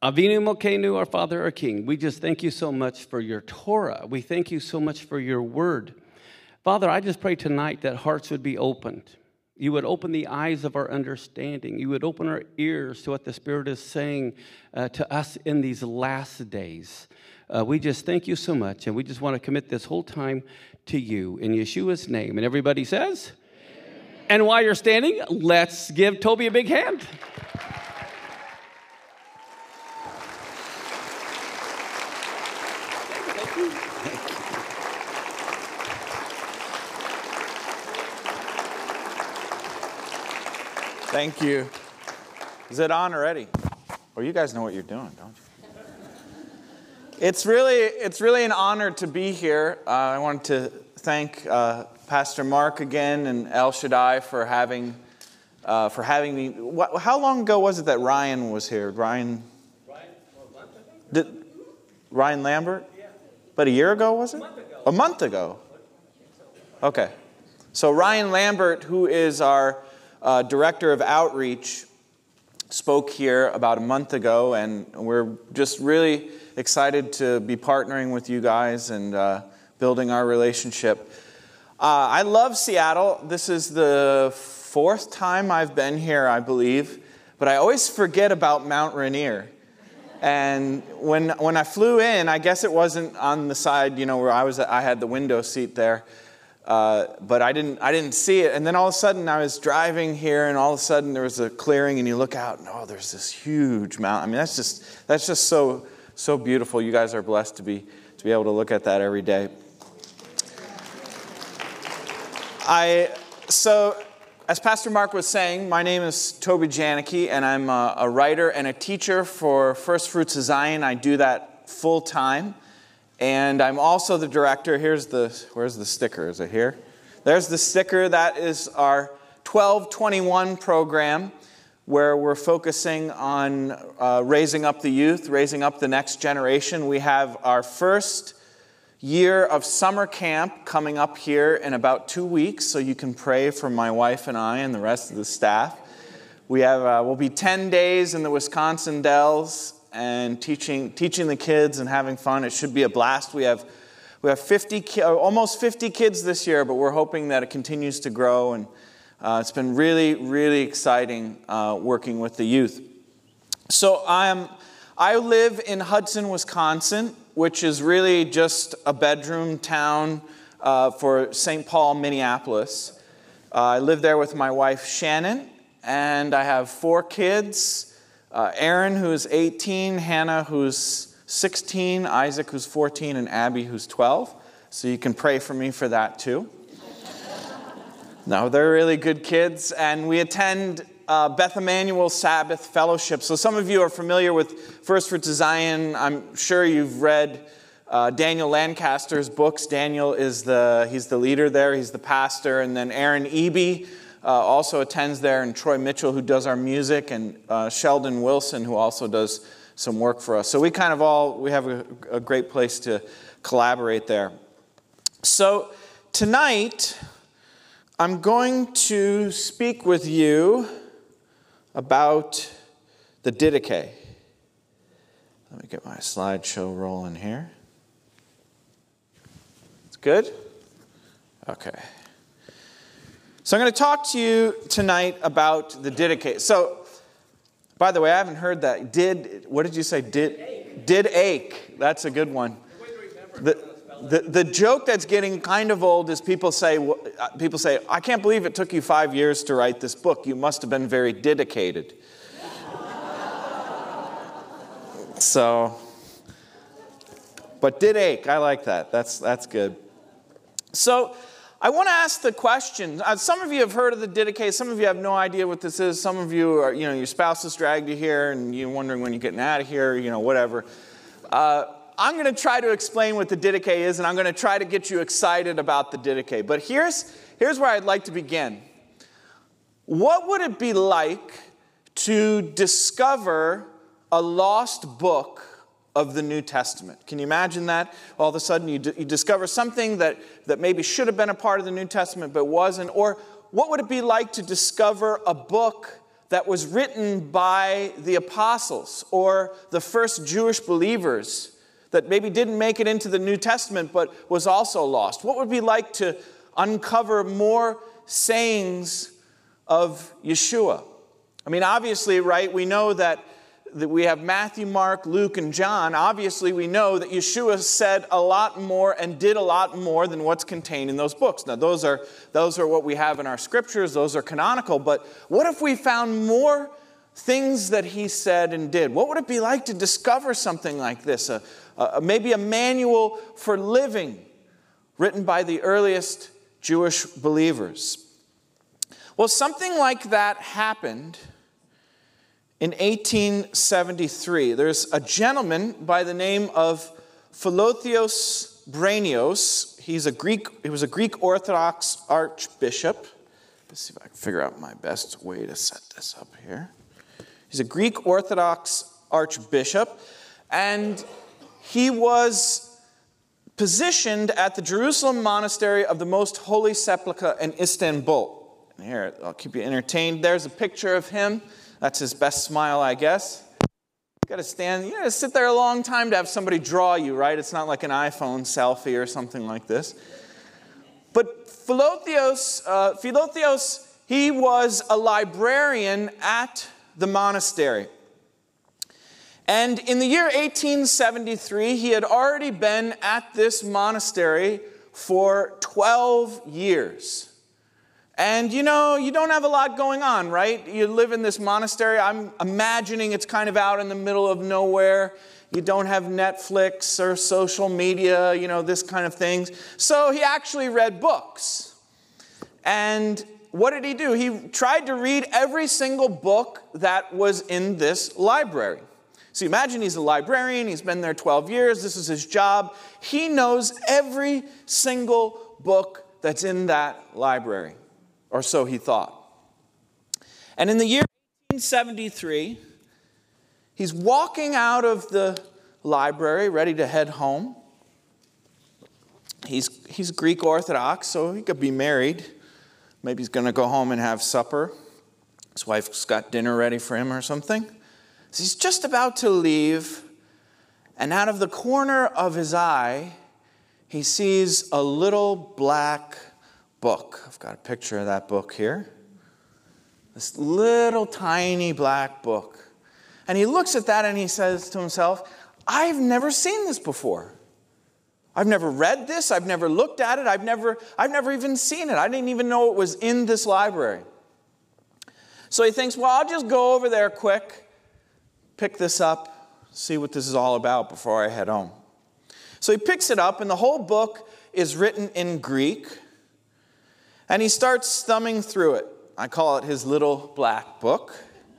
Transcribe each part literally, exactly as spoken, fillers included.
Avinu Malkeinu, our Father, our King, we just thank you so much for your Torah. We thank you so much for your word. Father, I just pray tonight that hearts would be opened. You would open the eyes of our understanding. You would open our ears to what the Spirit is saying uh, to us in these last days. Uh, we just thank you so much, and we just want to commit this whole time to you in Yeshua's name. And everybody says? Amen. And while you're standing, let's give Toby a big hand. Thank you. Is it on already? Well, you guys know what you're doing, don't you? It's really, it's really an honor to be here. Uh, I want to thank uh, Pastor Mark again and El Shaddai for having, uh, for having me. What, how long ago was it that Ryan was here? Ryan. Ryan, well, did, Ryan Lambert? Yeah. But a year ago, was it? A month ago. A month ago. Okay. So Ryan Lambert, who is our Uh, Director of Outreach, spoke here about a month ago, and we're just really excited to be partnering with you guys and uh, building our relationship. Uh, I love Seattle. This is the fourth time I've been here, I believe, but I always forget about Mount Rainier. And when when I flew in, I guess it wasn't on the side, you know, where I was. I had the window seat there. Uh, but I didn't I didn't see it. And then all of a sudden I was driving here, and all of a sudden there was a clearing, and you look out and oh, there's this huge mountain. I mean, that's just that's just so so beautiful. You guys are blessed to be to be able to look at that every day. I so as Pastor Mark was saying, my name is Toby Janicki, and I'm a, a writer and a teacher for First Fruits of Zion. I do that full time. And I'm also the director. Here's the, where's the sticker? Is it here? There's the sticker. That is our twelve twenty-one program, where we're focusing on uh, raising up the youth, raising up the next generation. We have our first year of summer camp coming up here in about two weeks, so you can pray for my wife and I and the rest of the staff. We have, uh, we'll be ten days in the Wisconsin Dells, and teaching teaching the kids and having fun. It should be a blast. We have we have fifty almost fifty kids this year, but we're hoping that it continues to grow. And uh, it's been really really exciting uh, working with the youth. So I'm I live in Hudson, Wisconsin, which is really just a bedroom town uh, for Saint Paul, Minneapolis. Uh, I live there with my wife Shannon, and I have four kids. Uh, Aaron, who's eighteen, Hannah, who's sixteen, Isaac, who's fourteen, and Abby, who's twelve. So you can pray for me for that too. No, they're really good kids. And we attend uh, Beth Emmanuel Sabbath Fellowship. So some of you are familiar with First Fruits of Zion. I'm sure you've read uh, Daniel Lancaster's books. Daniel is the, he's the leader there. He's the pastor. And then Aaron Eby Uh, also attends there, and Troy Mitchell, who does our music, and uh, Sheldon Wilson, who also does some work for us. So we kind of all, we have a, a great place to collaborate there. So tonight, I'm going to speak with you about the Didache. Let me get my slideshow rolling here. It's good? Okay. So I'm going to talk to you tonight about the Didache. So, by the way, I haven't heard that. Did, what did you say? Did, did ache. That's a good one. The, the, the joke that's getting kind of old is people say, people say, I can't believe it took you five years to write this book. You must have been very dedicated. So, but did ache. I like that. That's, that's good. So, I want to ask the question. Uh, some of you have heard of the Didache. Some of you have no idea what this is. Some of you are, you know, your spouse has dragged you here, and you're wondering when you're getting out of here, you know, whatever. Uh, I'm going to try to explain what the Didache is, and I'm going to try to get you excited about the Didache. But here's here's where I'd like to begin. What would it be like to discover a lost book of the New Testament? Can you imagine that? All of a sudden you, d- you discover something that, that maybe should have been a part of the New Testament but wasn't. Or what would it be like to discover a book that was written by the apostles or the first Jewish believers that maybe didn't make it into the New Testament but was also lost? What would it be like to uncover more sayings of Yeshua? I mean, obviously, right, we know that, that we have Matthew, Mark, Luke, and John. Obviously, we know that Yeshua said a lot more and did a lot more than what's contained in those books. Now, those are, those are what we have in our scriptures. Those are canonical. But what if we found more things that he said and did? What would it be like to discover something like this? A, a, maybe a manual for living written by the earliest Jewish believers. Well, something like that happened in eighteen seventy-three. There's a gentleman by the name of Philotheos Branios. He's a Greek, he was a Greek Orthodox archbishop. Let's see if I can figure out my best way to set this up here. He's a Greek Orthodox archbishop, and he was positioned at the Jerusalem Monastery of the Most Holy Sepulchre in Istanbul. And here, I'll keep you entertained. There's a picture of him. That's his best smile, I guess. You got to stand, you got to sit there a long time to have somebody draw you, right? It's not like an iPhone selfie or something like this. But Philotheos, uh, Philotheos, he was a librarian at the monastery. And in the year eighteen seventy-three, he had already been at this monastery for twelve years. And you know, you don't have a lot going on, right? You live in this monastery. I'm imagining it's kind of out in the middle of nowhere. You don't have Netflix or social media, you know, this kind of things. So he actually read books. And what did he do? He tried to read every single book that was in this library. So imagine he's a librarian. He's been there twelve years. This is his job. He knows every single book that's in that library. Or so he thought. And in the year eighteen seventy-three, he's walking out of the library, ready to head home. He's, he's Greek Orthodox, so he could be married. Maybe he's going to go home and have supper. His wife's got dinner ready for him or something. So he's just about to leave, and out of the corner of his eye, he sees a little black book. I've got a picture of that book here. This little tiny black book. And he looks at that and he says to himself, I've never seen this before. I've never read this. I've never looked at it. I've never, I've never even seen it. I didn't even know it was in this library. So he thinks, well, I'll just go over there quick, pick this up, see what this is all about before I head home. So he picks it up, and the whole book is written in Greek. And he starts thumbing through it. I call it his little black book.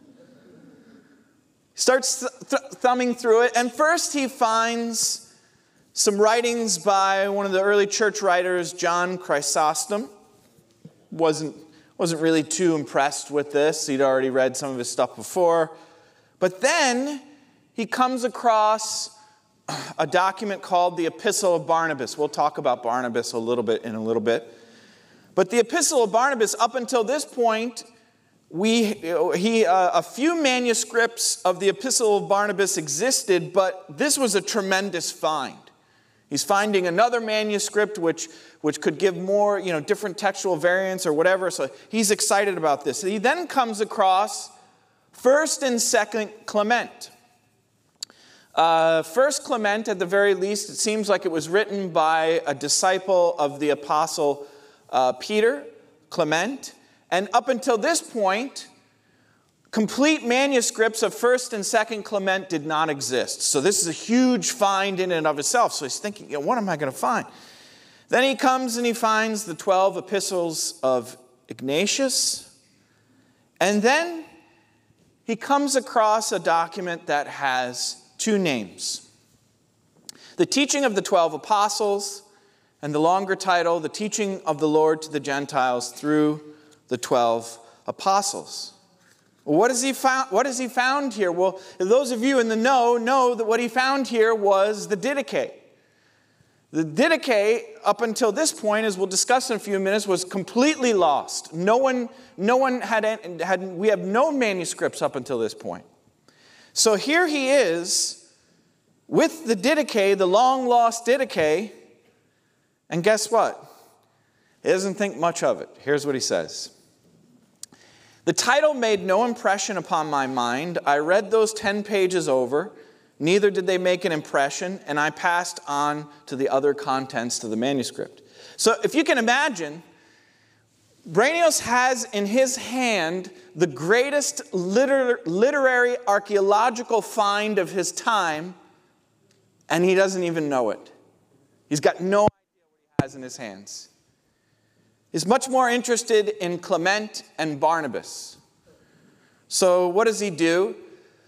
He starts th- th- thumbing through it. And first he finds some writings by one of the early church writers, John Chrysostom. Wasn't, wasn't really too impressed with this. He'd already read some of his stuff before. But then he comes across a document called the Epistle of Barnabas. We'll talk about Barnabas a little bit in a little bit. But the Epistle of Barnabas, up until this point, we he uh, a few manuscripts of the Epistle of Barnabas existed, but this was a tremendous find. He's finding another manuscript which, which could give more, you know, different textual variants or whatever, so he's excited about this. He then comes across First and Second Clement. Uh, First Clement, at the very least, it seems like it was written by a disciple of the Apostle Uh, Peter, Clement, and up until this point, complete manuscripts of First and Second Clement did not exist. So this is a huge find in and of itself. So he's thinking, you know, what am I going to find? Then he comes and he finds the twelve epistles of Ignatius, and then he comes across a document that has two names. The Teaching of the Twelve Apostles, and the longer title, The Teaching of the Lord to the Gentiles Through the Twelve Apostles. Well, what has he found, what has he found here? Well, those of you in the know know that what he found here was the Didache. The Didache, up until this point, as we'll discuss in a few minutes, was completely lost. No one, no one had, had, we have no manuscripts up until this point. So here he is with the Didache, the long-lost Didache, and guess what? He doesn't think much of it. Here's what he says. The title made no impression upon my mind. I read those ten pages over. Neither did they make an impression, and I passed on to the other contents of the manuscript. So if you can imagine, Brenius has in his hand the greatest liter- literary archaeological find of his time, and he doesn't even know it. He's got no idea what he has in his hands. He's much more interested in Clement and Barnabas. So what does he do?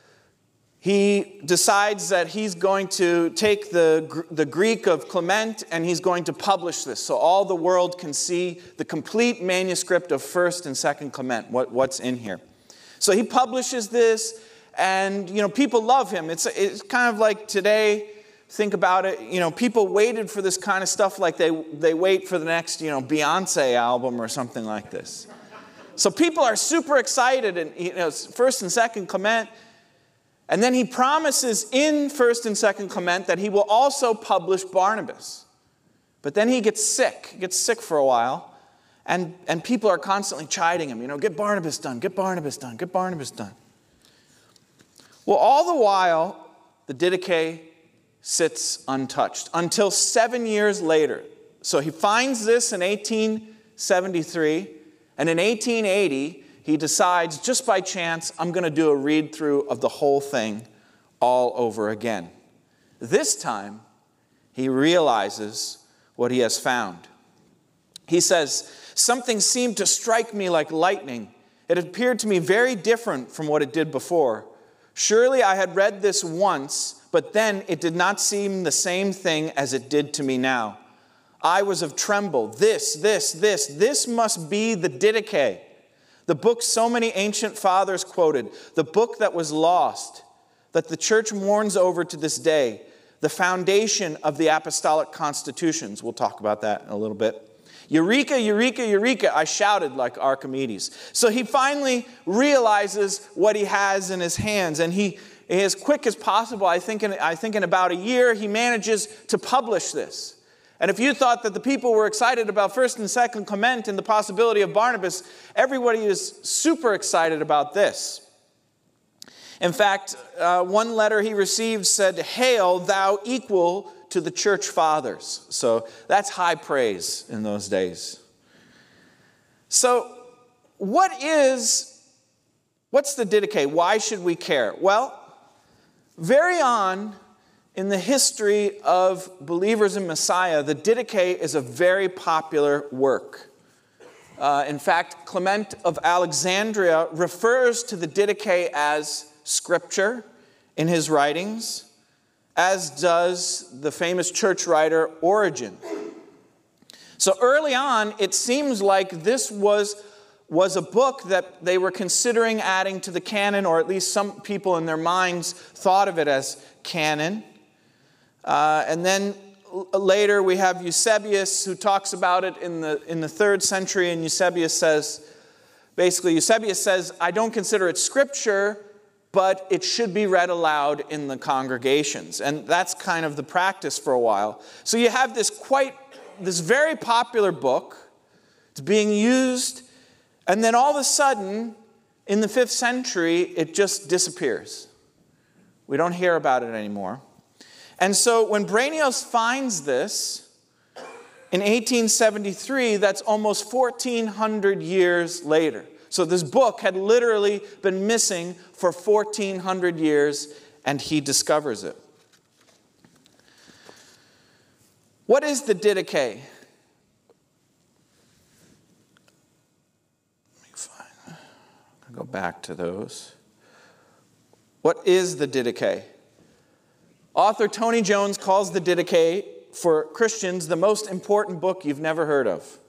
He decides that he's going to take the, the Greek of Clement and he's going to publish this so all the world can see the complete manuscript of First and Second Clement, what, what's in here. So he publishes this, and you know people love him. It's, it's kind of like today, think about it, you know, people waited for this kind of stuff like they, they wait for the next, you know, Beyonce album or something like this. So people are super excited, and you know, First and Second Clement. And then he promises in First and Second Clement that he will also publish Barnabas. But then he gets sick. He gets sick for a while. And, and people are constantly chiding him. You know, get Barnabas done, get Barnabas done, get Barnabas done. Well, all the while, the Didache sits untouched until seven years later. So he finds this in eighteen seventy-three. And in eighteen eighty, he decides, just by chance, I'm going to do a read-through of the whole thing all over again. This time, he realizes what he has found. He says, something seemed to strike me like lightning. It appeared to me very different from what it did before. Surely I had read this once, but then it did not seem the same thing as it did to me now. I was of tremble. This, this, this, this must be the Didache. The book so many ancient fathers quoted, the book that was lost, that the church mourns over to this day, the foundation of the apostolic constitutions. We'll talk about that in a little bit. Eureka, eureka, eureka, I shouted like Archimedes. So he finally realizes what he has in his hands, and he, as quick as possible, I think in, I think in about a year, he manages to publish this. And if you thought that the people were excited about First and Second Clement and the possibility of Barnabas, everybody is super excited about this. In fact, uh, one letter he received said, "Hail, thou equal to the church fathers." So that's high praise in those days. So what is, what's the Didache? Why should we care? Well, very on in the history of believers in Messiah, the Didache is a very popular work. Uh, in fact, Clement of Alexandria refers to the Didache as scripture in his writings, as does the famous church writer Origen. So early on, it seems like this was, was a book that they were considering adding to the canon, or at least some people in their minds thought of it as canon. Uh, and then l- later we have Eusebius, who talks about it in the in the third century, and Eusebius says, basically Eusebius says, I don't consider it scripture, but it should be read aloud in the congregations. And that's kind of the practice for a while. So you have this quite, this very popular book. It's being used, and then all of a sudden, in the fifth century, it just disappears. We don't hear about it anymore. And so when Brenius finds this in eighteen seventy-three, that's almost fourteen hundred years later. So this book had literally been missing for fourteen hundred years, and he discovers it. What is the Didache? Let me find, I'll go back to those. What is the Didache? Author Tony Jones calls the Didache, for Christians, the most important book you've never heard of.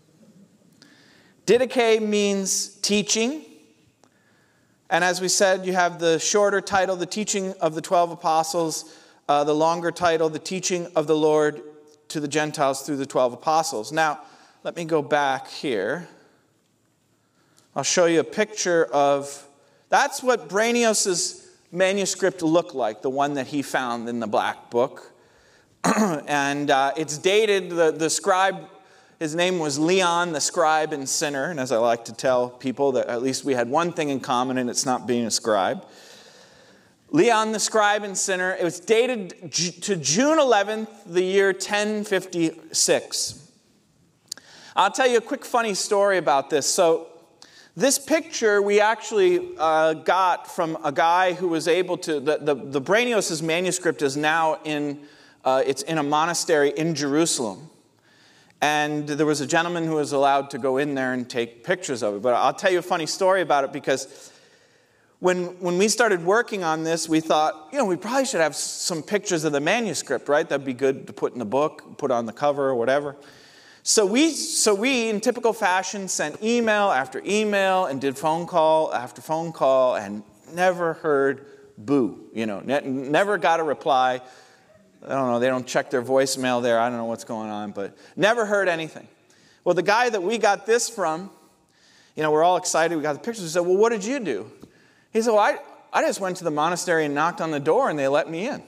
Didache means teaching. And as we said, you have the shorter title, the teaching of the twelve apostles, uh, the longer title, the teaching of the Lord to the Gentiles through the twelve apostles. Now, let me go back here. I'll show you a picture of, that's what Brenius's manuscript looked like, the one that he found in the Black Book. and uh, it's dated, the, the scribe, his name was Leon, the scribe and sinner. And as I like to tell people, that at least we had one thing in common, and it's not being a scribe. Leon, the scribe and sinner. It was dated to June eleventh, the year ten fifty-six. I'll tell you a quick funny story about this. So this picture we actually uh, got from a guy who was able to, the, the, the Brenius' manuscript is now in, uh, it's in a monastery in Jerusalem. And there was a gentleman who was allowed to go in there and take pictures of it. But I'll tell you a funny story about it, because When, when we started working on this, we thought, you know, we probably should have some pictures of the manuscript, right? That'd be good to put in the book, put on the cover or whatever. So we, so we, in typical fashion, sent email after email and did phone call after phone call and never heard boo. You know, ne- never got a reply. I don't know, they don't check their voicemail there. I don't know what's going on, but never heard anything. Well, the guy that we got this from, you know, we're all excited. We got the pictures. We said, well, what did you do? He said, well, I, I just went to the monastery and knocked on the door and they let me in.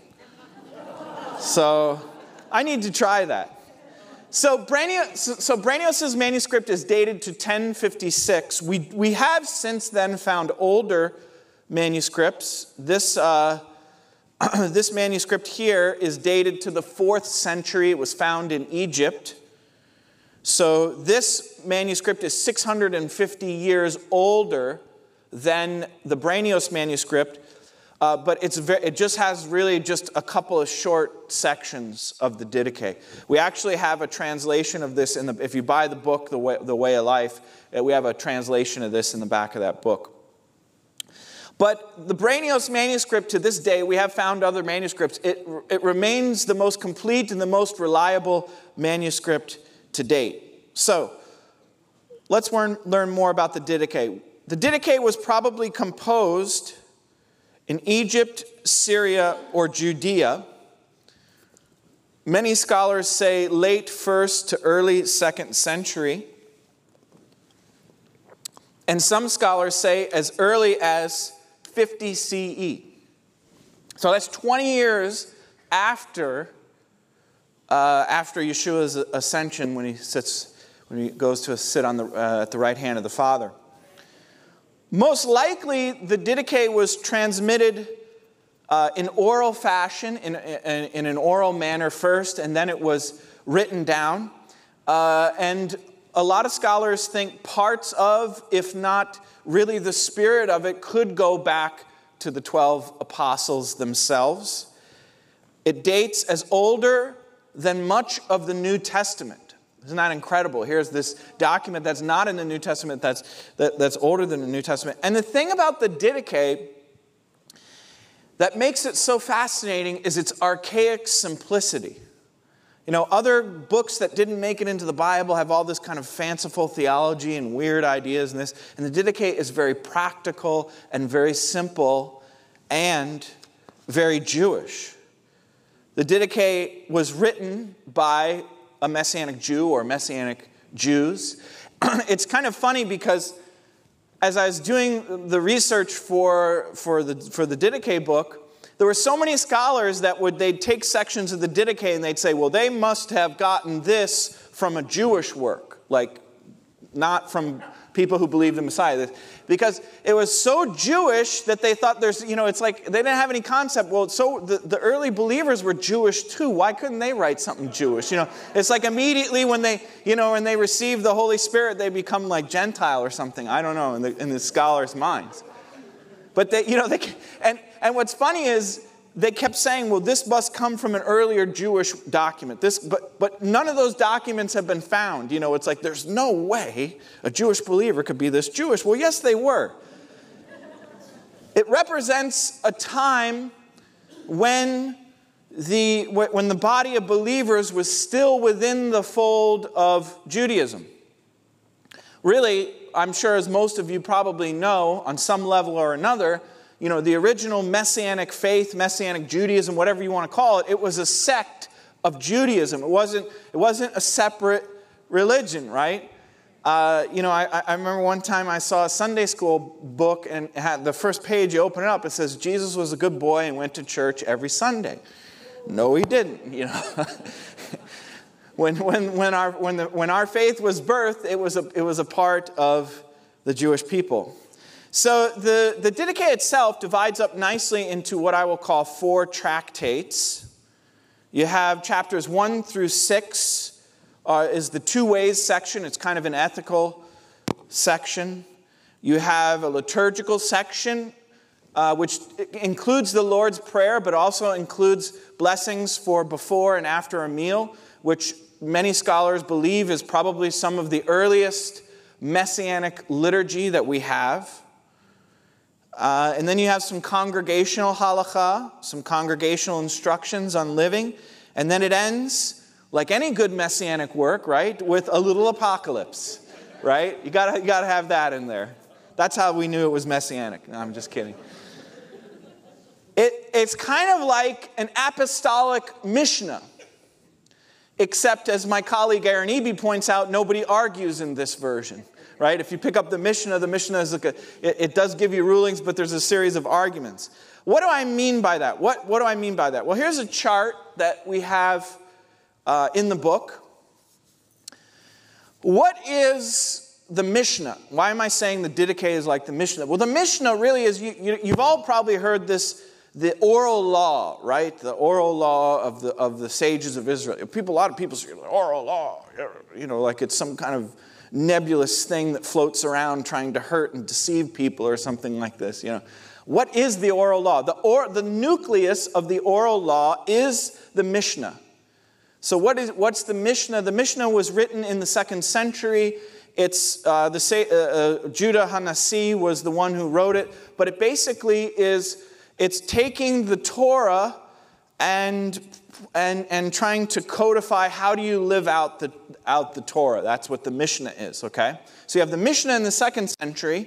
So I need to try that. So Brenius, so Brenius' manuscript is dated to ten fifty-six. We, we have since then found older manuscripts. This, uh, this manuscript here is dated to the fourth century. It was found in Egypt. So this manuscript is six hundred fifty years older than the Brenius manuscript, uh, but it's very, it just has really just a couple of short sections of the Didache. We actually have a translation of this in the, if you buy the book, The Way, the Way of Life, uh, we have a translation of this in the back of that book. But the Brenius manuscript, to this day, we have found other manuscripts. It, it remains the most complete and the most reliable manuscript to date. So, let's learn, learn more about the Didache. The Didache was probably composed in Egypt, Syria, or Judea. Many scholars say late first to early second century. And some scholars say as early as fifty C E. So that's twenty years after, uh, after Yeshua's ascension, when he sits, when he goes to sit on the, uh, at the right hand of the Father. Most likely, the Didache was transmitted uh, in oral fashion, in, in, in an oral manner first, and then it was written down. Uh, and a lot of scholars think parts of, if not really the spirit of it, could go back to the twelve apostles themselves. It dates as older than much of the New Testament. Isn't that incredible? Here's this document that's not in the New Testament, that's, that, that's older than the New Testament. And the thing about the Didache that makes it so fascinating is its archaic simplicity. You know, other books that didn't make it into the Bible have all this kind of fanciful theology and weird ideas and this. And the Didache is very practical and very simple and very Jewish. The Didache was written by a Messianic Jew or Messianic Jews. It's kind of funny because as I was doing the research for, for, the, for the Didache book, there were so many scholars that would they'd take sections of the Didache and they'd say, well, they must have gotten this from a Jewish work, like not from people who believed in Messiah. Because it was so Jewish that they thought there's, you know, it's like they didn't have any concept. Well, so the, the early believers were Jewish too. Why couldn't they write something Jewish? You know, it's like immediately when they, you know, when they receive the Holy Spirit, they become like Gentile or something. I don't know, in the, in the scholars' minds. But they, you know, they, and, and what's funny is they kept saying, well, this must come from an earlier Jewish document. This, but, but none of those documents have been found. You know, it's like there's no way a Jewish believer could be this Jewish. Well, yes, they were. It represents a time when the, when the body of believers was still within the fold of Judaism. Really, I'm sure as most of you probably know, on some level or another, you know, the original Messianic faith, Messianic Judaism, whatever you want to call it, it was a sect of Judaism. It wasn't, it wasn't a separate religion, right? Uh, you know, I, I remember one time I saw a Sunday school book, and it had the first page, you open it up, it says, Jesus was a good boy and went to church every Sunday. No, he didn't, you know. when, when, when, our, when, the, when our faith was birthed, it was a, it was a part of the Jewish people. So the, the Didache itself divides up nicely into what I will call four tractates. You have chapters one through six, Uh, is the two ways section. It's kind of an ethical section. You have a liturgical section, uh, which includes the Lord's Prayer, but also includes blessings for before and after a meal, which many scholars believe is probably some of the earliest messianic liturgy that we have. Uh, and then you have some congregational halakha, some congregational instructions on living, and then it ends, like any good messianic work, right, with a little apocalypse, right? You gotta, you gotta have that in there. That's how we knew it was messianic. No, I'm just kidding. It, it's kind of like an apostolic Mishnah, except as my colleague Aaron Eby points out, nobody argues in this version, right? If you pick up the Mishnah, the Mishnah is like a, it, it does give you rulings, but there's a series of arguments. What do I mean by that? What, what do I mean by that? Well, here's a chart that we have Uh, in the book. What is the Mishnah? Why am I saying the Didache is like the Mishnah? Well, the Mishnah really is, you, you, you've all probably heard this, the oral law, right? The oral law of the of the sages of Israel. People, a lot of people say, oral law, you know, like it's some kind of nebulous thing that floats around trying to hurt and deceive people or something like this, you know. What is the oral law? The, or, the nucleus of the oral law is the Mishnah. So what is what's the Mishnah? The Mishnah was written in the second century. It's uh, the uh, uh, Judah Hanasi was the one who wrote it, but it basically is it's taking the Torah and and and trying to codify how do you live out the out the Torah. That's what the Mishnah is. Okay, so you have the Mishnah in the second century.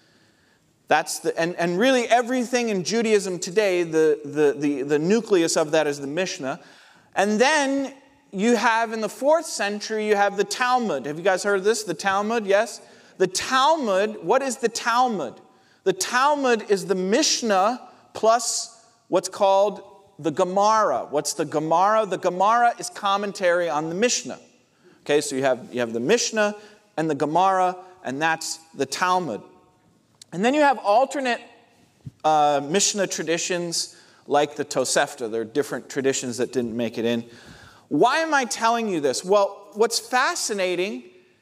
That's the and and really everything in Judaism today, the the the the nucleus of that is the Mishnah. And then you have in the fourth century, you have the Talmud. Have you guys heard of this? The Talmud, yes? The Talmud, what is the Talmud? The Talmud is the Mishnah plus what's called the Gemara. What's the Gemara? The Gemara is commentary on the Mishnah. Okay, so you have, you have the Mishnah and the Gemara, and that's the Talmud. And then you have alternate uh, Mishnah traditions, like the Tosefta. There are different traditions that didn't make it in. Why am I telling you this? Well, what's fascinating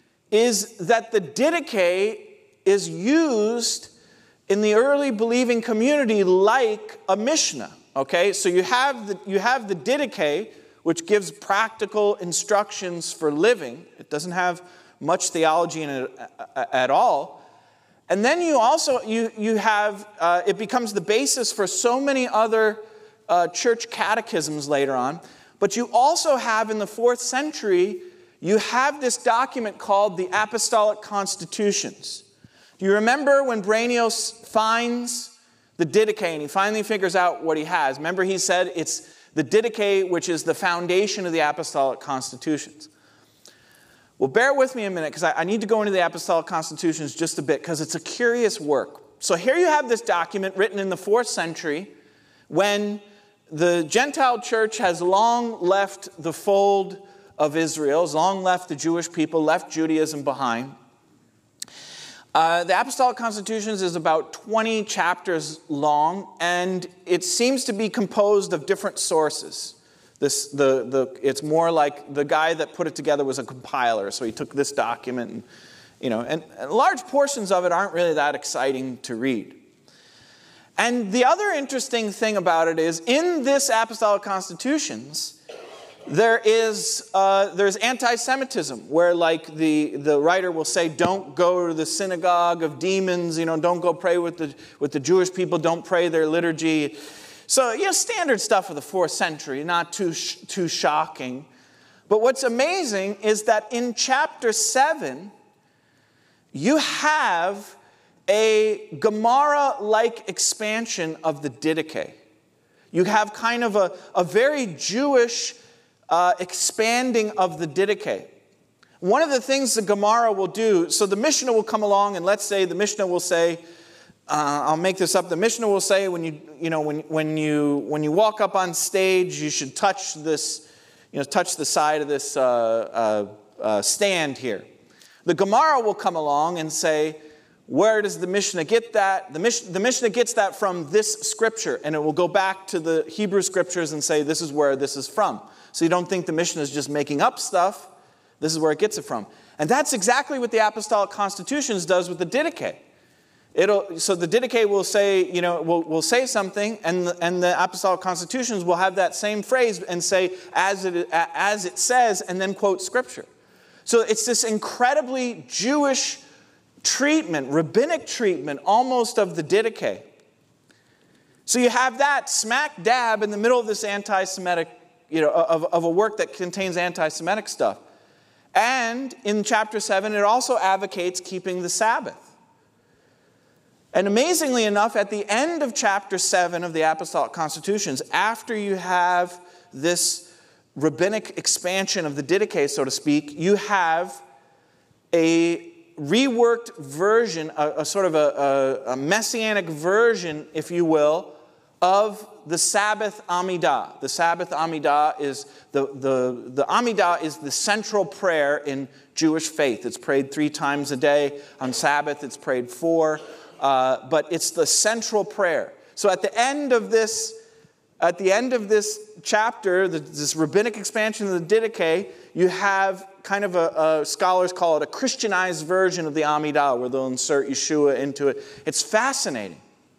is that the Didache is used in the early believing community like a Mishnah. Okay, so you have the, you have the Didache, which gives practical instructions for living. It doesn't have much theology in it at all. And then you also, you, you have, uh, it becomes the basis for so many other uh, church catechisms later on. But you also have in the fourth century, you have this document called the Apostolic Constitutions. Do you remember when Branios finds the Didache and he finally figures out what he has? Remember he said it's the Didache, which is the foundation of the Apostolic Constitutions. Well, bear with me a minute, because I, I need to go into the Apostolic Constitutions just a bit, because it's a curious work. So here you have this document written in the fourth century, when the Gentile church has long left the fold of Israel, has long left the Jewish people, left Judaism behind. Uh, the Apostolic Constitutions is about twenty chapters long, and it seems to be composed of different sources. This, the, the, it's more like the guy that put it together was a compiler, so he took this document, and, you know, and, and large portions of it aren't really that exciting to read. And the other interesting thing about it is, in this Apostolic Constitutions, there is uh, there's anti-Semitism, where like the, the writer will say, don't go to the synagogue of demons, you know, don't go pray with the with the Jewish people, don't pray their liturgy. So, you know, standard stuff of the fourth century, not too, sh- too shocking. But what's amazing is that in chapter seven, you have a Gemara-like expansion of the Didache. You have kind of a, a very Jewish uh, expanding of the Didache. One of the things the Gemara will do, so the Mishnah will come along, and let's say the Mishnah will say, uh, I'll make this up. The Mishnah will say, when you you know when when you when you walk up on stage, you should touch this, you know, touch the side of this uh, uh, uh, stand here. The Gemara will come along and say, where does the Mishnah get that? The Mishnah, the Mishnah gets that from this scripture, and it will go back to the Hebrew scriptures and say, this is where this is from. So you don't think the Mishnah is just making up stuff. This is where it gets it from. And that's exactly what the Apostolic Constitutions does with the Didache. It'll, so the Didache will say, you know, will, will say something, and the, and the Apostolic Constitutions will have that same phrase and say, as it, as it says, and then quote scripture. So it's this incredibly Jewish treatment, rabbinic treatment, almost of the Didache. So you have that smack dab in the middle of this anti-Semitic, you know, of, of a work that contains anti-Semitic stuff. And in chapter seven, it also advocates keeping the Sabbath. And amazingly enough, at the end of chapter seven of the Apostolic Constitutions, after you have this rabbinic expansion of the Didache, so to speak, you have a reworked version, a, a sort of a, a, a messianic version, if you will, of the Sabbath Amidah. The Sabbath Amidah is the, the, the Amidah is the central prayer in Jewish faith. It's prayed three times a day. On Sabbath, it's prayed four. Uh, but it's the central prayer. So at the end of this, at the end of this chapter, the, this rabbinic expansion of the Didache, you have kind of a, a, scholars call it a Christianized version of the Amidah, where they'll insert Yeshua into it. It's fascinating.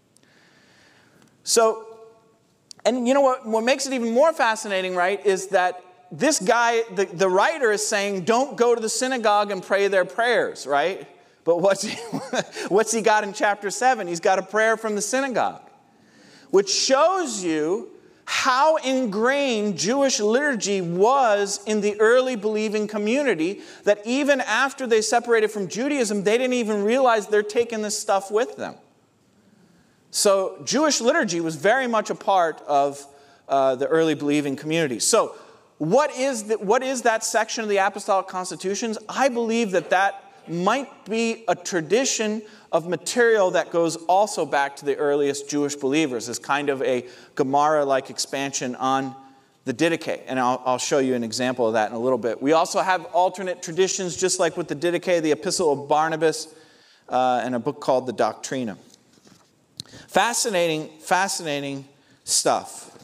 So, and you know what, what makes it even more fascinating, right, is that this guy, the, the writer is saying, don't go to the synagogue and pray their prayers, right? But what's he, what's he got in chapter seven? He's got a prayer from the synagogue, which shows you how ingrained Jewish liturgy was in the early believing community, that even after they separated from Judaism, they didn't even realize they're taking this stuff with them. So Jewish liturgy was very much a part of uh, the early believing community. So what is, the, what is that section of the Apostolic Constitutions? I believe that that might be a tradition of material that goes also back to the earliest Jewish believers, as kind of a Gemara-like expansion on the Didache. And I'll, I'll show you an example of that in a little bit. We also have alternate traditions, just like with the Didache, the Epistle of Barnabas, uh, and a book called the Doctrina. Fascinating, fascinating stuff.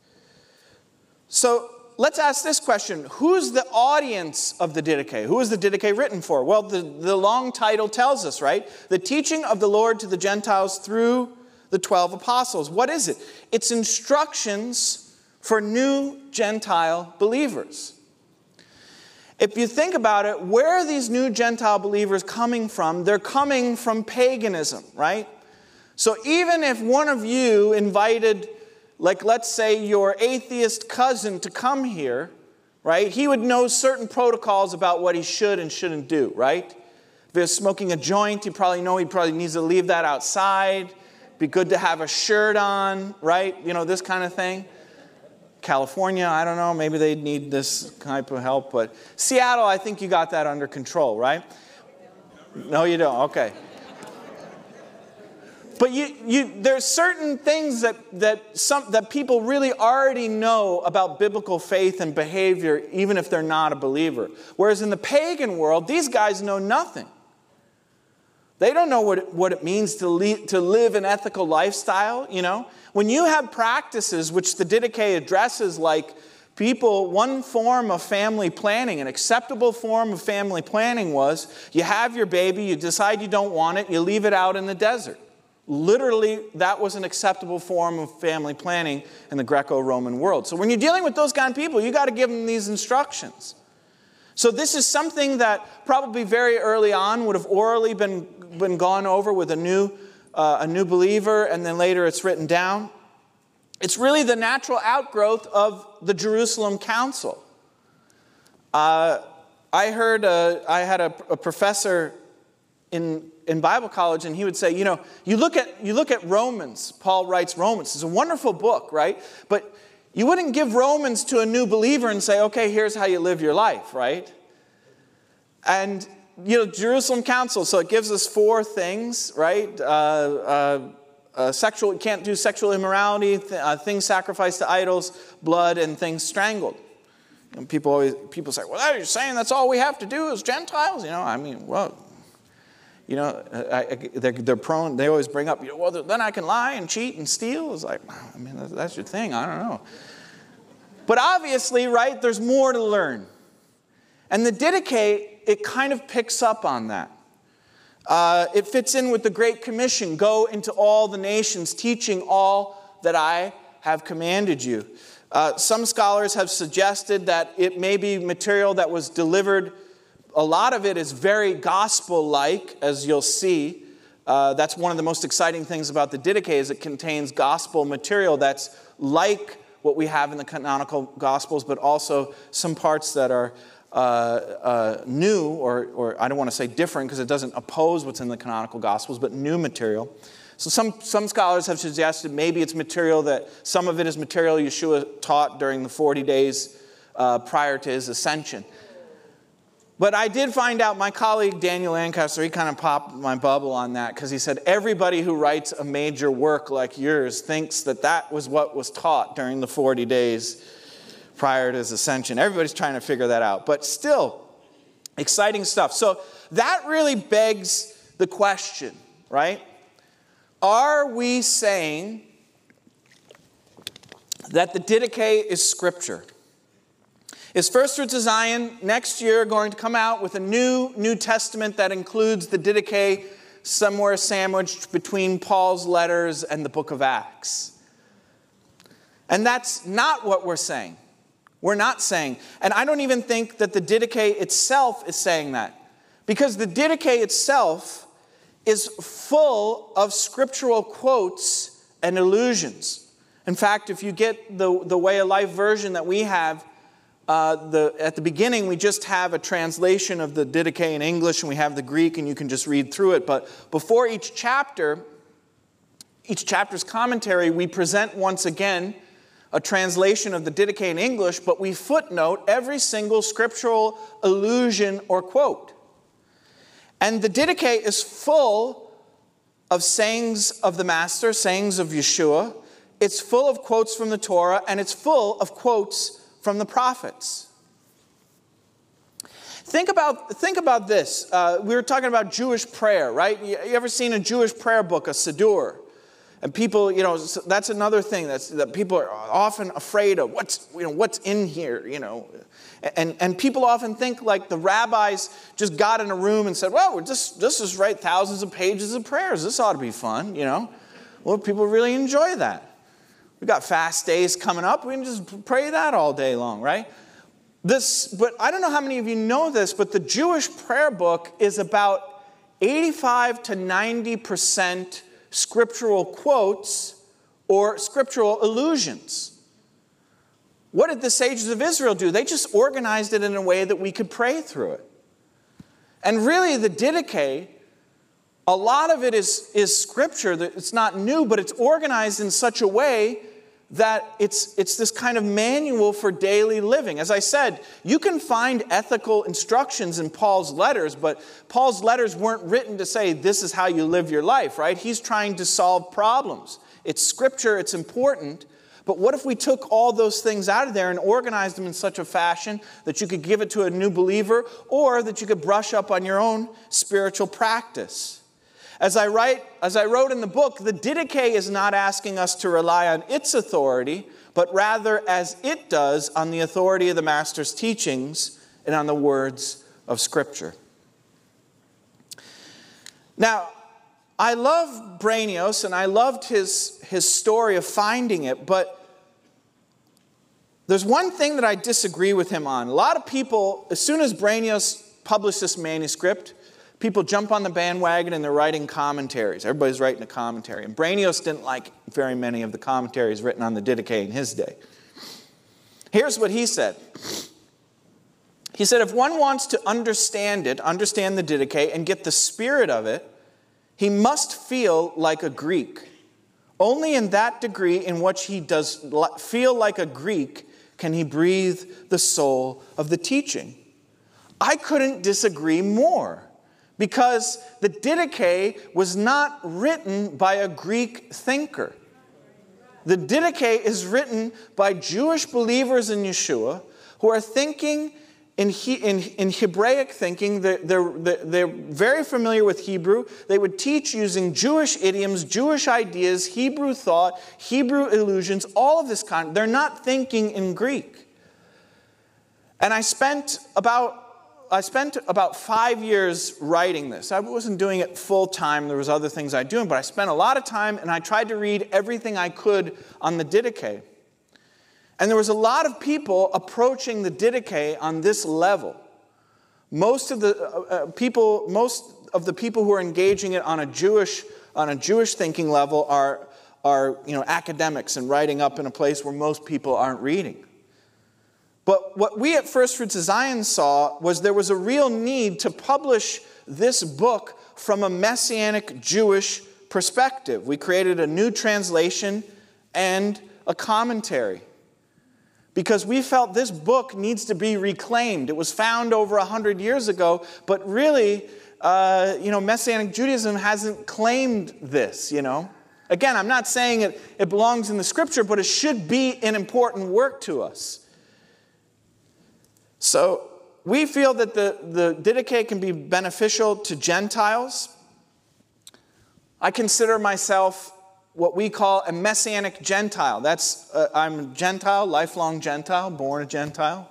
So let's ask this question. Who's the audience of the Didache? Who is the Didache written for? Well, the, the long title tells us, right? The teaching of the Lord to the Gentiles through the twelve apostles. What is it? It's instructions for new Gentile believers. If you think about it, where are these new Gentile believers coming from? They're coming from paganism, right? So even if one of you invited, like, let's say, your atheist cousin to come here, right? He would know certain protocols about what he should and shouldn't do, right? If he's smoking a joint, you probably know he probably needs to leave that outside. Be good to have a shirt on, right? You know, this kind of thing. California, I don't know, maybe they need this type of help. But Seattle, I think you got that under control, right? No, you don't. Okay. But you, you, there's certain things that, that, some, that people really already know about biblical faith and behavior, even if they're not a believer. Whereas in the pagan world, these guys know nothing. They don't know what it, what it means to, lead, to live an ethical lifestyle, you know. When you have practices which the Didache addresses, like people, one form of family planning, an acceptable form of family planning was, you have your baby, you decide you don't want it, you leave it out in the desert. Literally, that was an acceptable form of family planning in the Greco-Roman world. So when you're dealing with those kind of people, you got to give them these instructions. So this is something that probably very early on would have orally been, been gone over with a new, uh, a new believer, and then later it's written down. It's really the natural outgrowth of the Jerusalem Council. Uh, I heard, a, I had a, a professor in in Bible college, and he would say, you know, you look at you look at Romans. Paul writes Romans. It's a wonderful book, right? But You wouldn't give Romans to a new believer and say, okay, here's how you live your life, right? And, you know, Jerusalem Council, so it gives us four things, right? Uh, uh, uh, sexual, you can't do sexual immorality, th- uh, things sacrificed to idols, blood, and things strangled. And people always, people say, well, you're saying that's all we have to do as Gentiles? You know, I mean, well, you know, I, I, they're, they're prone, they always bring up, you know, well, then I can lie and cheat and steal. It's like, I mean, that's, that's your thing. I don't know. But obviously, right, there's more to learn. And the Didache, it kind of picks up on that. Uh, it fits in with the Great Commission. Go into all the nations, teaching all that I have commanded you. Uh, some scholars have suggested that it may be material that was delivered. A lot of it is very gospel-like, as you'll see. Uh, that's one of the most exciting things about the Didache, is it contains gospel material that's like what we have in the canonical Gospels, but also some parts that are uh, uh, new, or, or I don't want to say different, because it doesn't oppose what's in the canonical Gospels, but new material. So some, some scholars have suggested maybe it's material that, some of it is material Yeshua taught during the forty days uh, prior to his ascension. But I did find out, my colleague Daniel Lancaster, he kind of popped my bubble on that, because he said everybody who writes a major work like yours thinks that that was what was taught during the forty days prior to his ascension. Everybody's trying to figure that out. But still, exciting stuff. So that really begs the question, right? Are we saying that the Didache is Scripture? Is First Fruits of Zion next year going to come out with a new New Testament that includes the Didache somewhere sandwiched between Paul's letters and the book of Acts? And that's not what we're saying. We're not saying. And I don't even think that the Didache itself is saying that. Because the Didache itself is full of scriptural quotes and allusions. In fact, if you get the, the Way of Life version that we have, Uh, the, at the beginning, we just have a translation of the Didache in English, and we have the Greek, and you can just read through it. But before each chapter, each chapter's commentary, we present once again a translation of the Didache in English, but we footnote every single scriptural allusion or quote. And the Didache is full of sayings of the Master, sayings of Yeshua. It's full of quotes from the Torah, and it's full of quotes from the prophets. Think about, think about this. Uh, we were talking about Jewish prayer, right? You, you ever seen a Jewish prayer book, a Siddur? And people, you know, that's another thing that's, that people are often afraid of. What's, you know, what's in here, you know? And, and people often think like the rabbis just got in a room and said, well, we're just, just, just write thousands of pages of prayers. This ought to be fun, you know? Well, people really enjoy that. We've got fast days coming up. We can just pray that all day long, right? This, but I don't know how many of you know this, but the Jewish prayer book is about eighty-five to ninety percent scriptural quotes or scriptural allusions. What did the sages of Israel do? They just organized it in a way that we could pray through it. And really, the Didache, a lot of it is, is scripture. It's not new, but it's organized in such a way that it's, it's this kind of manual for daily living. As I said, you can find ethical instructions in Paul's letters, but Paul's letters weren't written to say, this is how you live your life, right? He's trying to solve problems. It's scripture, it's important, but what if we took all those things out of there and organized them in such a fashion that you could give it to a new believer, or that you could brush up on your own spiritual practice? As I write, as I wrote in the book, the Didache is not asking us to rely on its authority, but rather, as it does, on the authority of the Master's teachings and on the words of Scripture. Now, I love Brainios, and I loved his, his story of finding it, but there's one thing that I disagree with him on. A lot of people, as soon as Brainios published this manuscript, people jump on the bandwagon and they're writing commentaries. Everybody's writing a commentary. And Brainios didn't like very many of the commentaries written on the Didache in his day. Here's what he said. He said, if one wants to understand it, understand the Didache, and get the spirit of it, he must feel like a Greek, Only in that degree in which he does feel like a Greek can he breathe the soul of the teaching. I couldn't disagree more, because the Didache was not written by a Greek thinker. The Didache is written by Jewish believers in Yeshua who are thinking in, he, in, in Hebraic thinking. They're, they're, they're very familiar with Hebrew. They would teach using Jewish idioms, Jewish ideas, Hebrew thought, Hebrew illusions, all of this kind. They're not thinking in Greek. And I spent about I spent about five years writing this. I wasn't doing it full time. There was other things I was doing, but I spent a lot of time, and I tried to read everything I could on the Didache. And there was a lot of people approaching the Didache on this level. Most of the uh, uh, people, most of the people who are engaging it on a Jewish on a Jewish thinking level are are you know academics and writing up in a place where most people aren't reading. But what we at First Fruits of Zion saw was there was a real need to publish this book from a Messianic Jewish perspective. We created a new translation and a commentary, because we felt this book needs to be reclaimed. It was found over a hundred years ago, but really, uh, you know, Messianic Judaism hasn't claimed this, you know. Again, I'm not saying it, it belongs in the Scripture, but it should be an important work to us. So we feel that the, the Didache can be beneficial to Gentiles. I consider myself what we call a Messianic Gentile. That's uh, I'm a Gentile, lifelong Gentile, born a Gentile.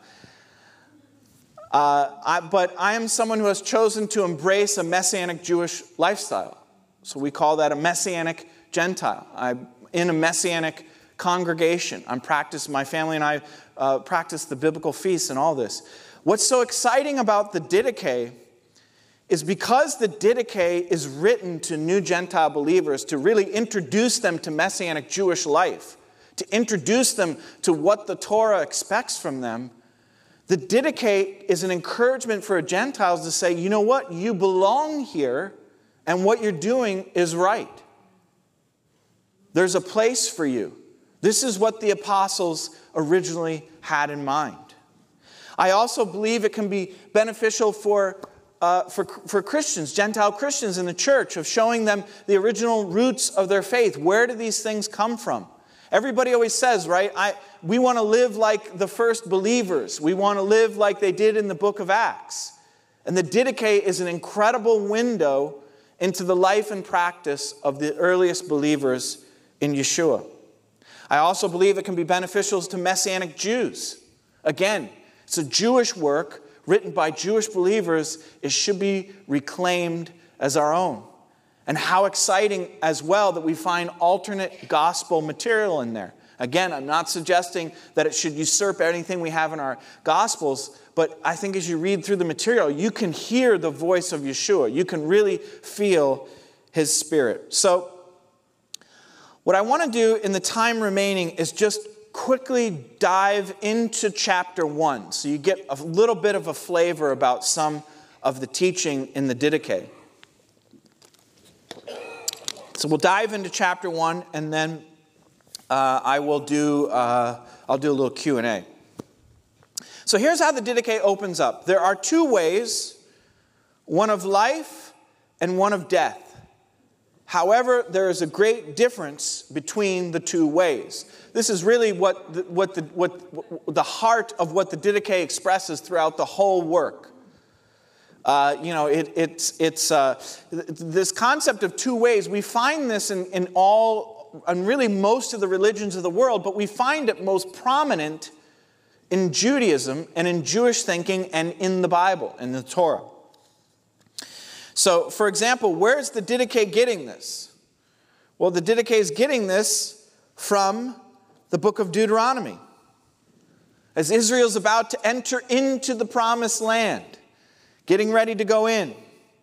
Uh, I, but I am someone who has chosen to embrace a Messianic Jewish lifestyle. So we call that a Messianic Gentile. I'm in a Messianic congregation. I'm practiced, my family and I uh, practice the biblical feasts and all this. What's so exciting about the Didache is because the Didache is written to new Gentile believers to really introduce them to Messianic Jewish life, to introduce them to what the Torah expects from them. The Didache is an encouragement for Gentiles to say, you know what, you belong here, and what you're doing is right. There's a place for you. This is what the apostles originally had in mind. I also believe it can be beneficial for, uh, for, for Christians, Gentile Christians in the church, of showing them the original roots of their faith. Where do these things come from? Everybody always says, right, I, we want to live like the first believers. We want to live like they did in the book of Acts. And the Didache is an incredible window into the life and practice of the earliest believers in Yeshua. I also believe it can be beneficial to Messianic Jews. Again, it's a Jewish work written by Jewish believers. It should be reclaimed as our own. And how exciting as well that we find alternate gospel material in there. Again, I'm not suggesting that it should usurp anything we have in our gospels, but I think as you read through the material, you can hear the voice of Yeshua. You can really feel his spirit. So, what I want to do in the time remaining is just quickly dive into chapter one, so you get a little bit of a flavor about some of the teaching in the Didache. So we'll dive into chapter one, and then uh, I will do uh, I'll do a little Q and A. So here's how the Didache opens up. There are two ways, one of life and one of death. However, there is a great difference between the two ways. This is really what the, what the, what, the heart of what the Didache expresses throughout the whole work. Uh, you know, it, it's, it's uh, this concept of two ways. We find this in, in all, and really most of the religions of the world, but we find it most prominent in Judaism and in Jewish thinking and in the Bible, in the Torah. So, for example, where's the Didache getting this? Well, the Didache is getting this from the book of Deuteronomy. As Israel's about to enter into the promised land, getting ready to go in.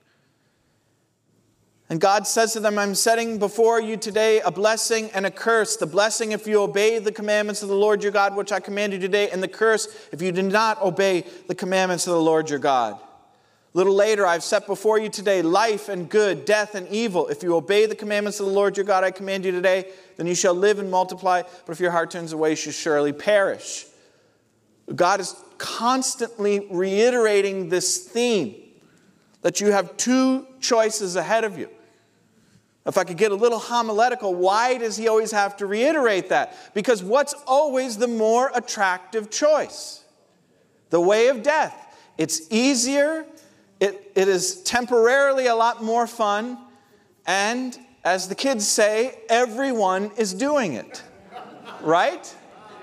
And God says to them, I'm setting before you today a blessing and a curse. The blessing if you obey the commandments of the Lord your God, which I command you today, and the curse if you do not obey the commandments of the Lord your God. A little later, I've set before you today life and good, death and evil. If you obey the commandments of the Lord your God I command you today, then you shall live and multiply. But if your heart turns away, you shall surely perish. God is constantly reiterating this theme that you have two choices ahead of you. If I could get a little homiletical, why does he always have to reiterate that? Because what's always the more attractive choice? The way of death. It's easier. It, it is temporarily a lot more fun. And as the kids say, everyone is doing it. Right?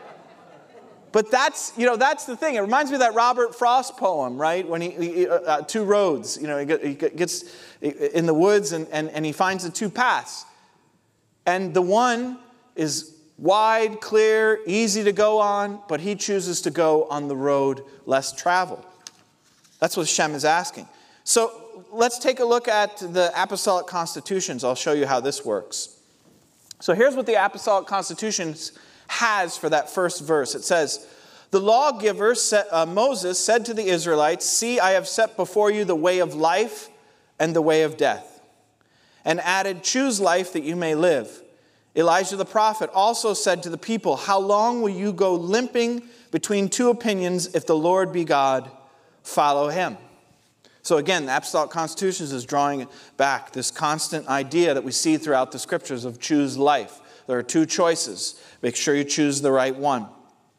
But that's, you know, that's the thing. It reminds me of that Robert Frost poem, right? When he, he uh, Two Roads, you know, he gets in the woods and, and, and he finds the two paths. And the one is wide, clear, easy to go on, but he chooses to go on the road less traveled. That's what Shem is asking. So let's take a look at the Apostolic Constitutions. I'll show you how this works. So here's what the Apostolic Constitutions has for that first verse. It says, the lawgiver, uh, Moses, said to the Israelites, see, I have set before you the way of life and the way of death. And added, choose life that you may live. Elijah the prophet also said to the people, how long will you go limping between two opinions? If the Lord be God, follow him. So again, the Apostolic Constitutions is drawing back this constant idea that we see throughout the scriptures of choose life. There are two choices. Make sure you choose the right one.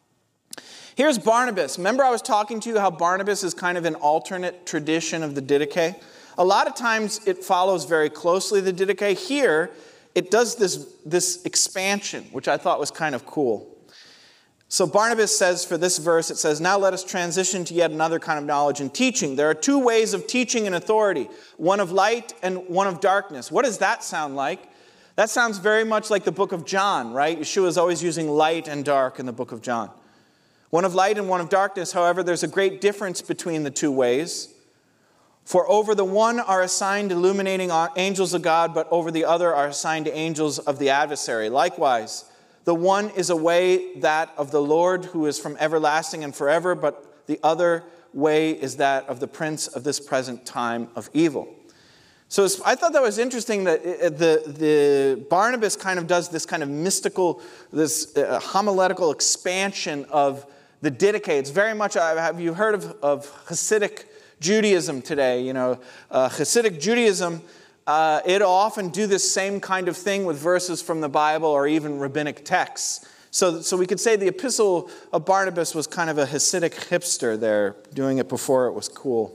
Here's Barnabas. Remember I was talking to you how Barnabas is kind of an alternate tradition of the Didache? A lot of times it follows very closely the Didache. Here, it does this, this expansion, which I thought was kind of cool. So Barnabas says for this verse, it says, now let us transition to yet another kind of knowledge and teaching. There are two ways of teaching and authority, one of light and one of darkness. What does that sound like? That sounds very much like the book of John, right? Yeshua is always using light and dark in the book of John. One of light and one of darkness, however, there's a great difference between the two ways. For over the one are assigned illuminating angels of God, but over the other are assigned angels of the adversary. Likewise, the one is a way that of the Lord who is from everlasting and forever, but the other way is that of the prince of this present time of evil. So I thought that was interesting that the, the Barnabas kind of does this kind of mystical, this uh, homiletical expansion of the Didache. It's very much, uh, have you heard of, of Hasidic Judaism today? You know, uh, Hasidic Judaism, uh, it'll often do this same kind of thing with verses from the Bible or even rabbinic texts. So, so we could say the epistle of Barnabas was kind of a Hasidic hipster there, doing it before it was cool.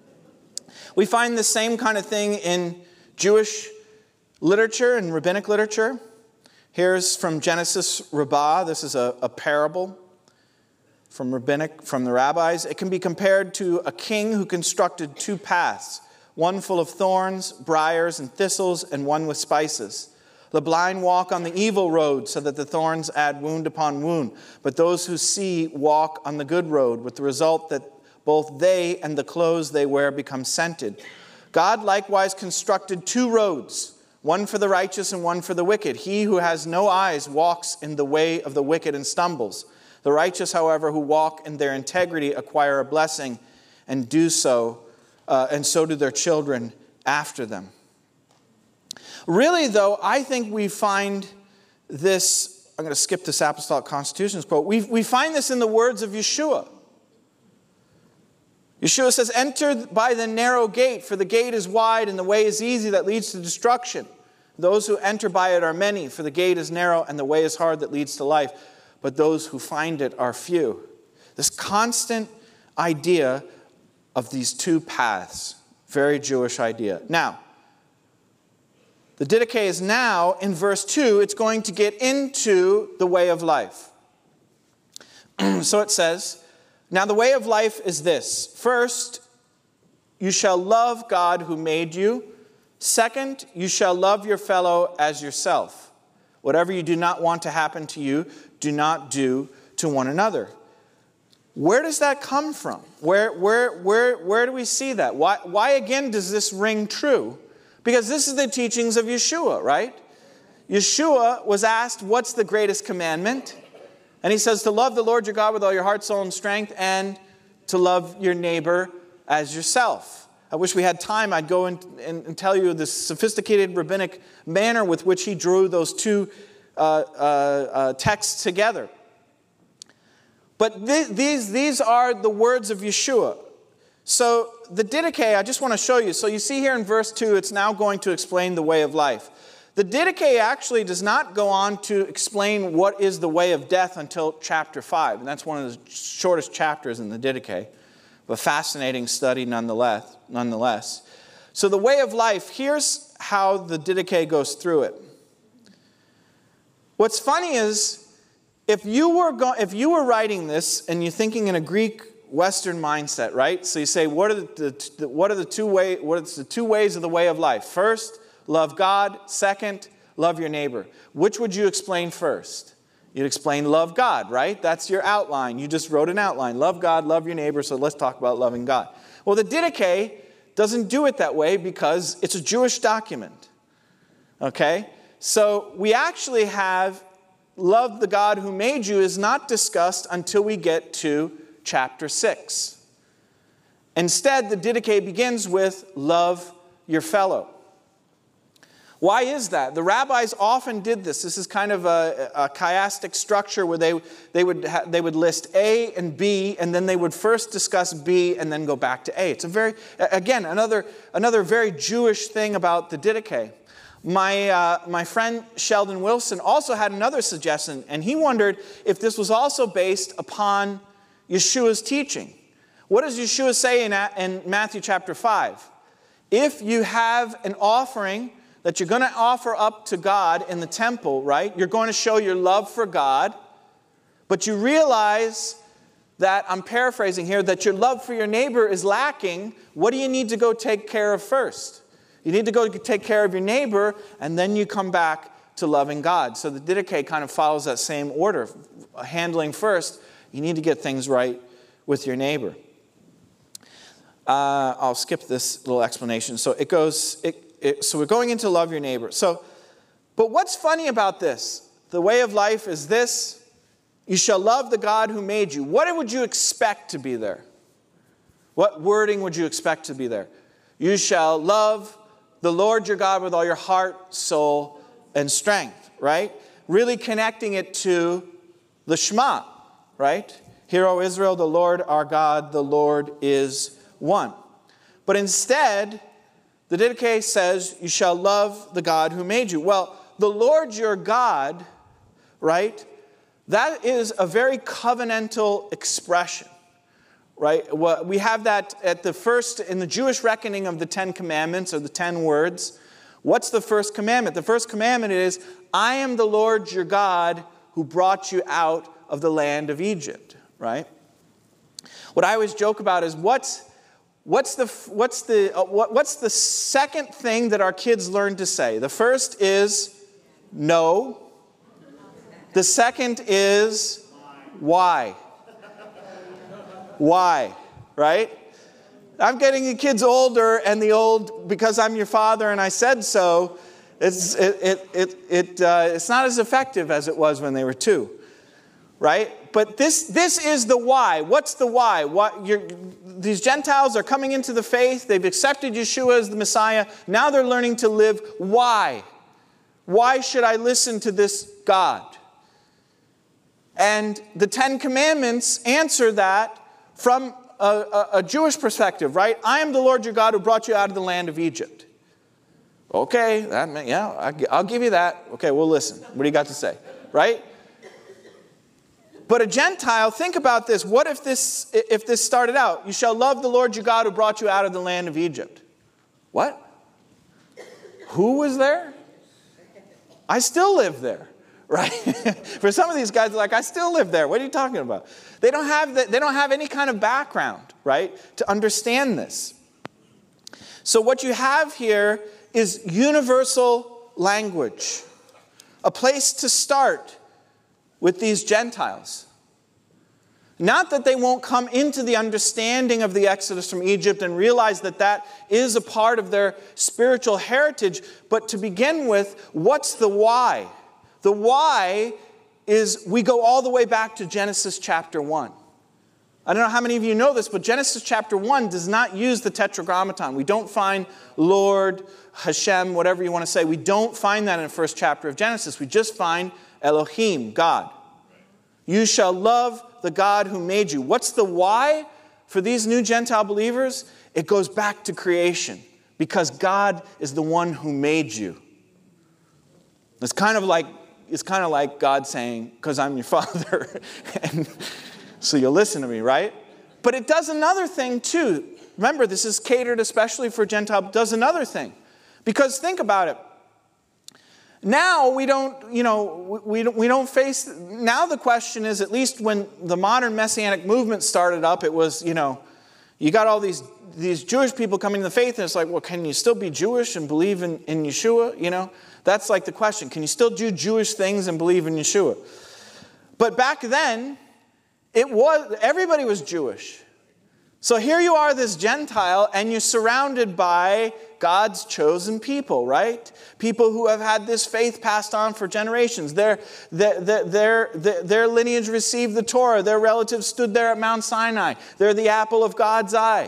We find the same kind of thing in Jewish literature and rabbinic literature. Here's from Genesis Rabbah. This is a, a parable from rabbinic, from the rabbis. It can be compared to a king who constructed two paths, one full of thorns, briars, and thistles, and one with spices. The blind walk on the evil road so that the thorns add wound upon wound. But those who see walk on the good road, with the result that both they and the clothes they wear become scented. God likewise constructed two roads, one for the righteous and one for the wicked. He who has no eyes walks in the way of the wicked and stumbles. The righteous, however, who walk in their integrity acquire a blessing and do so, uh, and so do their children after them. Really, though, I think we find this, I'm going to skip this Apostolic Constitutions quote, we, we find this in the words of Yeshua. Yeshua says, enter by the narrow gate, for the gate is wide and the way is easy that leads to destruction. Those who enter by it are many, for the gate is narrow and the way is hard that leads to life. But those who find it are few. This constant idea of these two paths, very Jewish idea. Now, the Didache is now, in verse two, it's going to get into the way of life. So it says, now the way of life is this. First, you shall love God who made you. Second, you shall love your fellow as yourself. Whatever you do not want to happen to you, do not do to one another. Where does that come from? Where, where, where, where do we see that? Why, why again does this ring true? Because this is the teachings of Yeshua, right? Yeshua was asked, what's the greatest commandment? And he says to love the Lord your God with all your heart, soul, and strength, and to love your neighbor as yourself. I wish we had time. I'd go in, and, and tell you the sophisticated rabbinic manner with which he drew those two uh, uh, uh, texts together. But th- these, these are the words of Yeshua. So the Didache, I just want to show you. So you see here in verse two, it's now going to explain the way of life. The Didache actually does not go on to explain what is the way of death until chapter five. And that's one of the shortest chapters in the Didache. A fascinating study nonetheless. nonetheless. So the way of life, here's how the Didache goes through it. What's funny is, if you were go- if you were writing this and you're thinking in a Greek Western mindset, right? So you say, what are the, the what are the two way what are the two ways of the way of life? First, love God. Second, love your neighbor. Which would you explain first? You'd explain love God, right? That's your outline. You just wrote an outline. Love God, love your neighbor, so let's talk about loving God. Well, the Didache doesn't do it that way because it's a Jewish document. Okay? So we actually have love the God who made you is not discussed until we get to chapter six. Instead, the Didache begins with love your fellow. Why is that? The rabbis often did this. This is kind of a, a chiastic structure where they, they, would ha, they would list A and B, and then they would first discuss B and then go back to A. It's a very, again, another, another very Jewish thing about the Didache. My, uh, my friend Sheldon Wilson also had another suggestion, and he wondered if this was also based upon Yeshua's teaching. What does Yeshua say in, in Matthew chapter five? If you have an offering that you're going to offer up to God in the temple, right? You're going to show your love for God, but you realize that, I'm paraphrasing here, that your love for your neighbor is lacking. What do you need to go take care of first? You need to go take care of your neighbor, and then you come back to loving God. So the Didache kind of follows that same order. Handling first, you need to get things right with your neighbor. Uh, I'll skip this little explanation. So it goes... It, It, so we're going into love your neighbor. So, but what's funny about this? The way of life is this: you shall love the God who made you. What would you expect to be there? What wording would you expect to be there? You shall love the Lord your God with all your heart, soul, and strength, right? Really connecting it to the Shema, right? Hear, O Israel, the Lord our God, the Lord is one. But instead, the Didache says, you shall love the God who made you. Well, the Lord your God, right, that is a very covenantal expression, right? Well, we have that at the first, in the Jewish reckoning of the Ten Commandments, or the Ten Words. What's the first commandment? The first commandment is, I am the Lord your God who brought you out of the land of Egypt, right? What I always joke about is, what's What's the, what's, the, uh, what, what's the second thing that our kids learn to say? The first is no. The second is why. Why, right? I'm getting the kids older, and the old, because I'm your father and I said so, it's, it, it, it, it, uh, it's not as effective as it was when they were two. Right? But this, this is the why. What's the why? What, you're, these Gentiles are coming into the faith. They've accepted Yeshua as the Messiah. Now they're learning to live. Why? Why should I listen to this God? And the Ten Commandments answer that from a, a, a Jewish perspective, right? I am the Lord your God who brought you out of the land of Egypt. Okay, that, yeah, I'll give you that. Okay, we'll listen. What do you got to say? Right? But a Gentile, think about this. What if this if this started out? You shall love the Lord your God who brought you out of the land of Egypt. What? Who was there? I still live there, right? For some of these guys, they're like, I still live there. What are you talking about? They don't have the, they don't have any kind of background, right, to understand this. So what you have here is universal language, a place to start with these Gentiles. Not that they won't come into the understanding of the Exodus from Egypt and realize that that is a part of their spiritual heritage, but to begin with, what's the why? The why is we go all the way back to Genesis chapter one. I don't know how many of you know this, but Genesis chapter one does not use the tetragrammaton. We don't find Lord, Hashem, whatever you want to say. We don't find that in the first chapter of Genesis. We just find Elohim, God. You shall love the God who made you. What's the why for these new Gentile believers? It goes back to creation, because God is the one who made you. It's kind of like, it's kind of like God saying, because I'm your father, and so you'll listen to me, right? But it does another thing too. Remember, this is catered especially for Gentile, but does another thing. Because think about it. Now we don't, you know, we don't, we don't face, now the question is, at least when the modern Messianic movement started up, it was, you know, you got all these, these Jewish people coming to the faith, and it's like, well, can you still be Jewish and believe in, in Yeshua? You know, that's like the question. Can you still do Jewish things and believe in Yeshua? But back then, it was, everybody was Jewish. So here you are, this Gentile, and you're surrounded by God's chosen people, right? People who have had this faith passed on for generations. Their, their, their, their, their lineage received the Torah. Their relatives stood there at Mount Sinai. They're the apple of God's eye.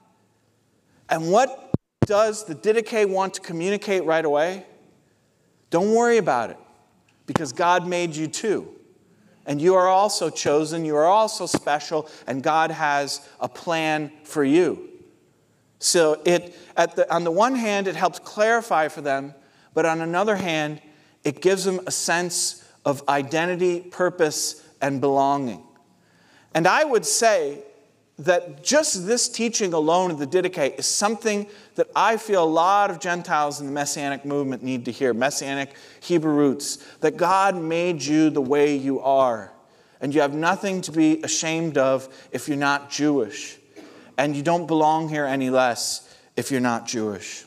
And what does the Didache want to communicate right away? Don't worry about it, because God made you too. And you are also chosen, you are also special, and God has a plan for you. So it, at the, on the one hand, it helps clarify for them, but on another hand, it gives them a sense of identity, purpose, and belonging. And I would say that just this teaching alone of the Didache is something that I feel a lot of Gentiles in the Messianic movement need to hear, Messianic Hebrew roots, that God made you the way you are. And you have nothing to be ashamed of if you're not Jewish. And you don't belong here any less if you're not Jewish.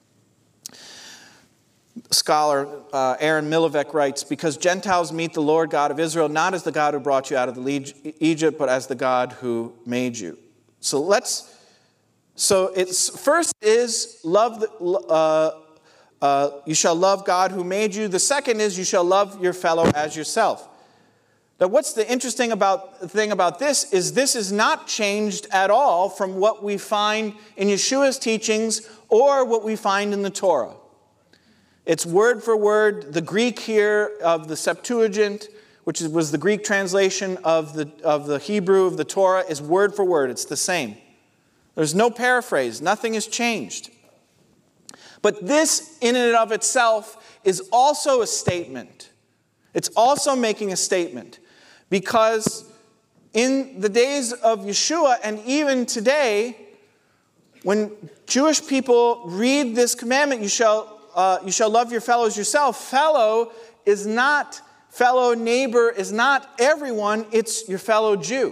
Scholar uh, Aaron Milovec writes, because Gentiles meet the Lord God of Israel not as the God who brought you out of the Egypt, but as the God who made you. So let's, so it's first is love, the, uh, uh, you shall love God who made you. The second is you shall love your fellow as yourself. Now what's the interesting about, thing about this is this is not changed at all from what we find in Yeshua's teachings or what we find in the Torah. It's word for word. The Greek here of the Septuagint, which was the Greek translation of the, of the Hebrew of the Torah, is word for word. It's the same. There's no paraphrase. Nothing has changed. But this in and of itself is also a statement. It's also making a statement. Because in the days of Yeshua and even today, when Jewish people read this commandment, you shall Uh, you shall love your fellow as yourself. Fellow is not, fellow neighbor is not everyone, it's your fellow Jew.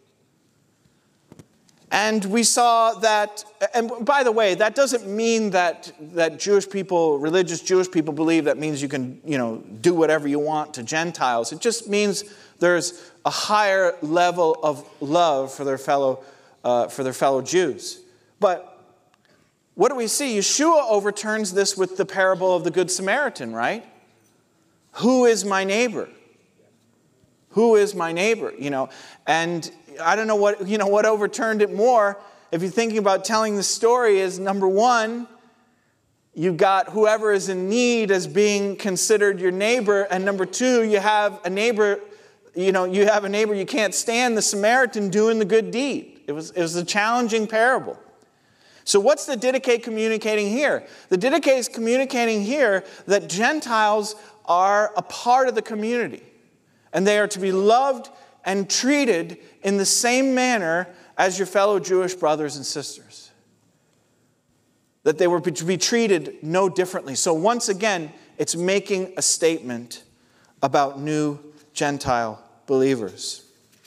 And we saw that, and by the way, that doesn't mean that, that Jewish people, religious Jewish people believe that means you can, you know, do whatever you want to Gentiles. It just means there's a higher level of love for their fellow, uh, for their fellow Jews. But what do we see? Yeshua overturns this with the parable of the Good Samaritan, right? Who is my neighbor? Who is my neighbor? You know, and I don't know what, you know, what overturned it more. If you're thinking about telling the story, is number one, you've got whoever is in need as being considered your neighbor, and number two, you have a neighbor, you know, you have a neighbor you can't stand, the Samaritan doing the good deed. It was, it was a challenging parable. So what's the Didache communicating here? The Didache is communicating here that Gentiles are a part of the community. And they are to be loved and treated in the same manner as your fellow Jewish brothers and sisters. That they were to be treated no differently. So once again, it's making a statement about new Gentile believers.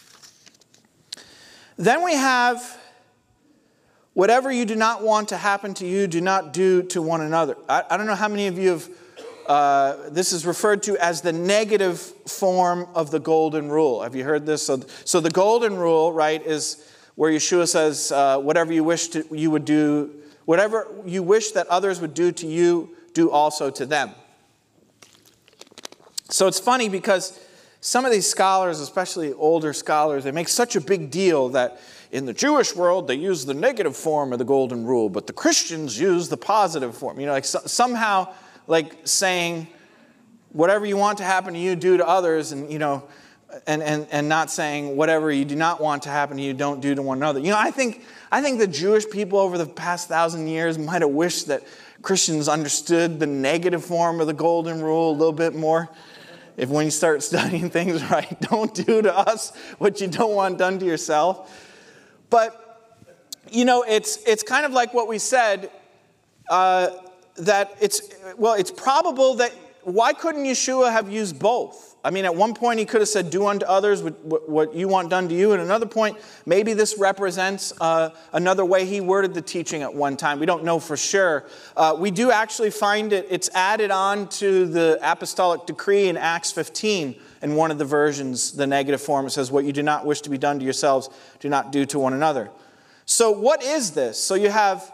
Then we have, whatever you do not want to happen to you, do not do to one another. I, I don't know how many of you have, uh, this is referred to as the negative form of the golden rule. Have you heard this? So, so the golden rule, right, is where Yeshua says, uh, whatever you wish to, you would do, whatever you wish that others would do to you, do also to them. So it's funny because some of these scholars, especially older scholars, they make such a big deal that in the Jewish world, they use the negative form of the golden rule, but the Christians use the positive form. You know, like so, somehow, like saying, whatever you want to happen to you, do to others, and, you know, and, and, and not saying whatever you do not want to happen to you, don't do to one another. You know, I think, I think the Jewish people over the past thousand years might have wished that Christians understood the negative form of the golden rule a little bit more. If when you start studying things right, don't do to us what you don't want done to yourself. But, you know, it's it's kind of like what we said, uh, that it's, well, it's probable that, why couldn't Yeshua have used both? I mean, at one point he could have said, do unto others what, what you want done to you. At another point, maybe this represents uh, another way he worded the teaching at one time. We don't know for sure. Uh, we do actually find it, it's added on to the apostolic decree in Acts fifteen. In one of the versions, the negative form, it says, what you do not wish to be done to yourselves, do not do to one another. So what is this? So you have,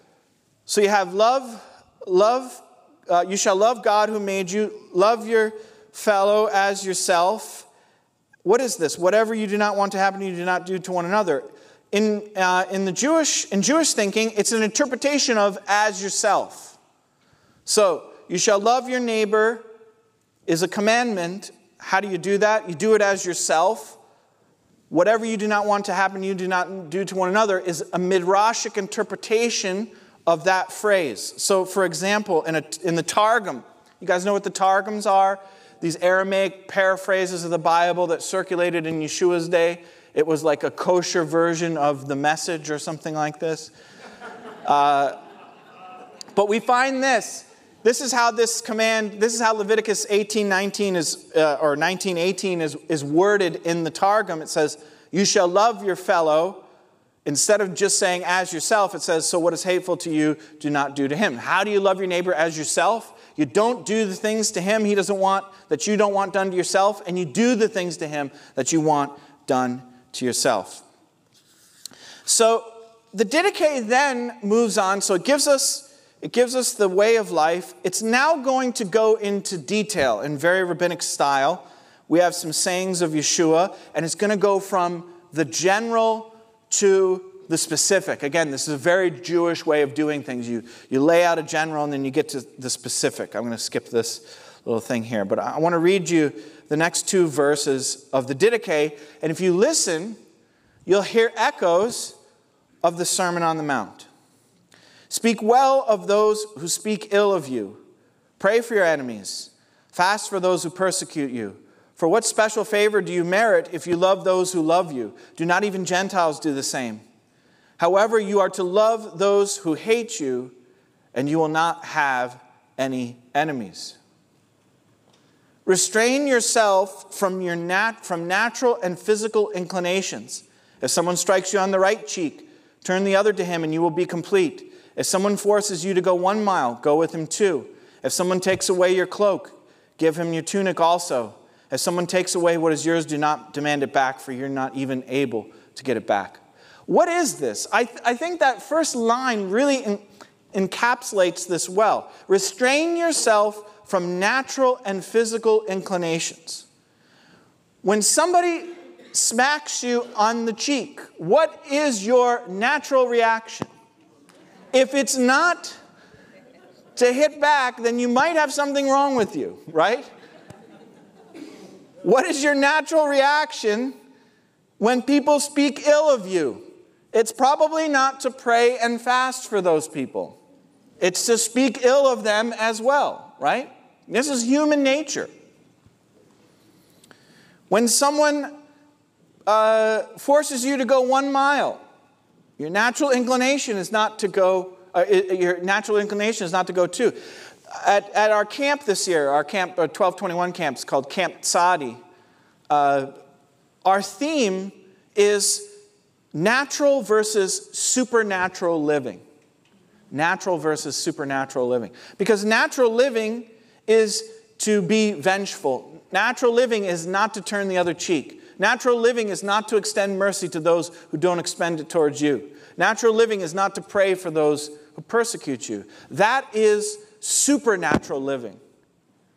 so you have love, love, uh, you shall love God who made you, love your fellow as yourself. What is this? Whatever you do not want to happen to you, do not do to one another. In uh, in the Jewish in Jewish thinking, it's an interpretation of as yourself. So you shall love your neighbor is a commandment. How do you do that? You do it as yourself. Whatever you do not want to happen to you, do not do to one another is a midrashic interpretation of that phrase. So, for example, in a, in the Targum, you guys know what the Targums are? These Aramaic paraphrases of the Bible that circulated in Yeshua's day. It was like a kosher version of the Message or something like this. Uh, but we find this. This is how this command, this is how Leviticus eighteen nineteen is, uh, or nineteen eighteen is, is worded in the Targum. It says, you shall love your fellow. Instead of just saying as yourself, it says, so what is hateful to you, do not do to him. How do you love your neighbor as yourself? You don't do the things to him he doesn't want, that you don't want done to yourself, and you do the things to him that you want done to yourself. So the Didache then moves on, so it gives us It gives us the way of life. It's now going to go into detail in very rabbinic style. We have some sayings of Yeshua, and it's going to go from the general to the specific. Again, this is a very Jewish way of doing things. You, you lay out a general, and then you get to the specific. I'm going to skip this little thing here, but I want to read you the next two verses of the Didache, and if you listen, you'll hear echoes of the Sermon on the Mount. Speak well of those who speak ill of you. Pray for your enemies. Fast for those who persecute you. For what special favor do you merit if you love those who love you? Do not even Gentiles do the same? However, you are to love those who hate you, and you will not have any enemies. Restrain yourself from your nat- from natural and physical inclinations. If someone strikes you on the right cheek, turn the other to him, and you will be complete. If someone forces you to go one mile, go with him two. If someone takes away your cloak, give him your tunic also. If someone takes away what is yours, do not demand it back, for you're not even able to get it back. What is this? I, th- I think that first line really en- encapsulates this well. Restrain yourself from natural and physical inclinations. When somebody smacks you on the cheek, what is your natural reaction? If it's not to hit back, then you might have something wrong with you, right? What is your natural reaction when people speak ill of you? It's probably not to pray and fast for those people. It's to speak ill of them as well, right? This is human nature. When someone uh, forces you to go one mile, your natural inclination is not to go, uh, your natural inclination is not to go two. At, at our camp this year, our camp, our twelve twenty-one camp is called Camp Tzadi. Uh, our theme is natural versus supernatural living. Natural versus supernatural living. Because natural living is to be vengeful. Natural living is not to turn the other cheek. Natural living is not to extend mercy to those who don't extend it towards you. Natural living is not to pray for those who persecute you. That is supernatural living.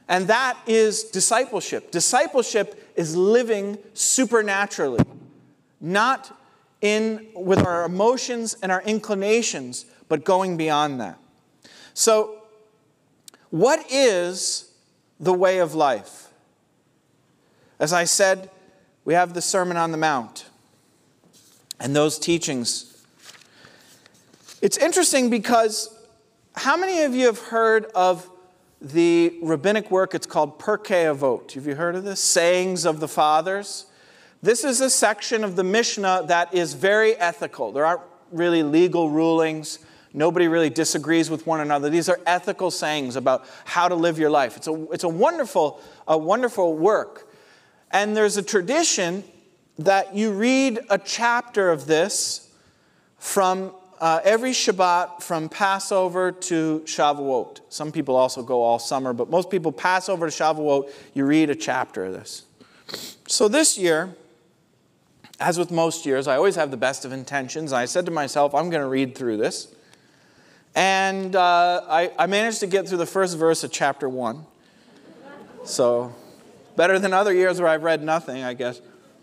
And that is discipleship. Discipleship is living supernaturally, not in with our emotions and our inclinations, but going beyond that. So, what is the way of life? As I said, we have the Sermon on the Mount and those teachings. It's interesting because how many of you have heard of the rabbinic work? It's called Pirkei Avot. Have you heard of this? Sayings of the Fathers. This is a section of the Mishnah that is very ethical. There aren't really legal rulings. Nobody really disagrees with one another. These are ethical sayings about how to live your life. It's a, it's a wonderful, a wonderful work. And there's a tradition that you read a chapter of this from uh, every Shabbat from Passover to Shavuot. Some people also go all summer, but most people Passover to Shavuot, you read a chapter of this. So this year, as with most years, I always have the best of intentions. I said to myself, I'm going to read through this. And uh, I, I managed to get through the first verse of chapter one. So, better than other years where I've read nothing, I guess.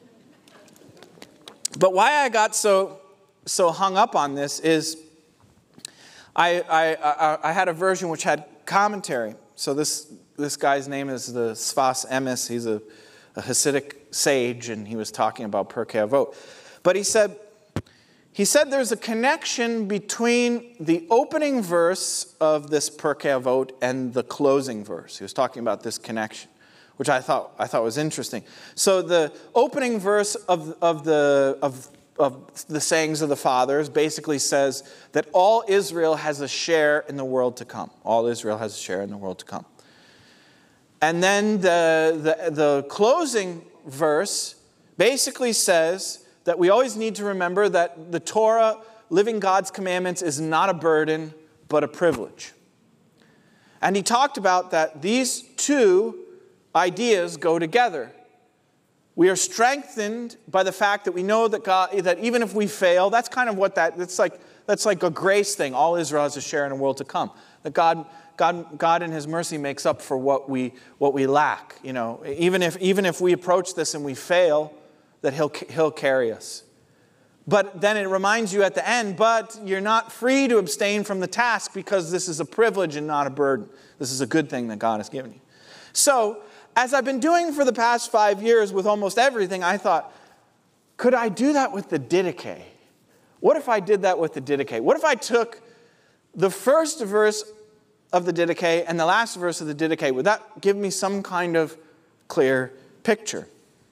But why I got so so hung up on this is I, I, I, I had a version which had commentary. So this, this guy's name is the Sfas Emes. He's a, a Hasidic sage, and he was talking about Pirkei Avot. But he said, he said there's a connection between the opening verse of this Pirkei Avot and the closing verse. He was talking about this connection, which I thought I thought was interesting. So the opening verse of of the of of the sayings of the fathers basically says that all Israel has a share in the world to come. All Israel has a share in the world to come. And then the the, the closing verse basically says that we always need to remember that the Torah, living God's commandments, is not a burden, but a privilege. And he talked about that these two ideas go together. We are strengthened by the fact that we know that God, that even if we fail, that's kind of what that, that's like, that's like a grace thing. All Israel has a share in the world to come. That God, God, God in His mercy makes up for what we, what we lack. You know, even if, even if we approach this and we fail, that He'll, He'll carry us. But then it reminds you at the end, but you're not free to abstain from the task because this is a privilege and not a burden. This is a good thing that God has given you. So, as I've been doing for the past five years with almost everything, I thought, could I do that with the Didache? What if I did that with the Didache? What if I took the first verse of the Didache and the last verse of the Didache? Would that give me some kind of clear picture?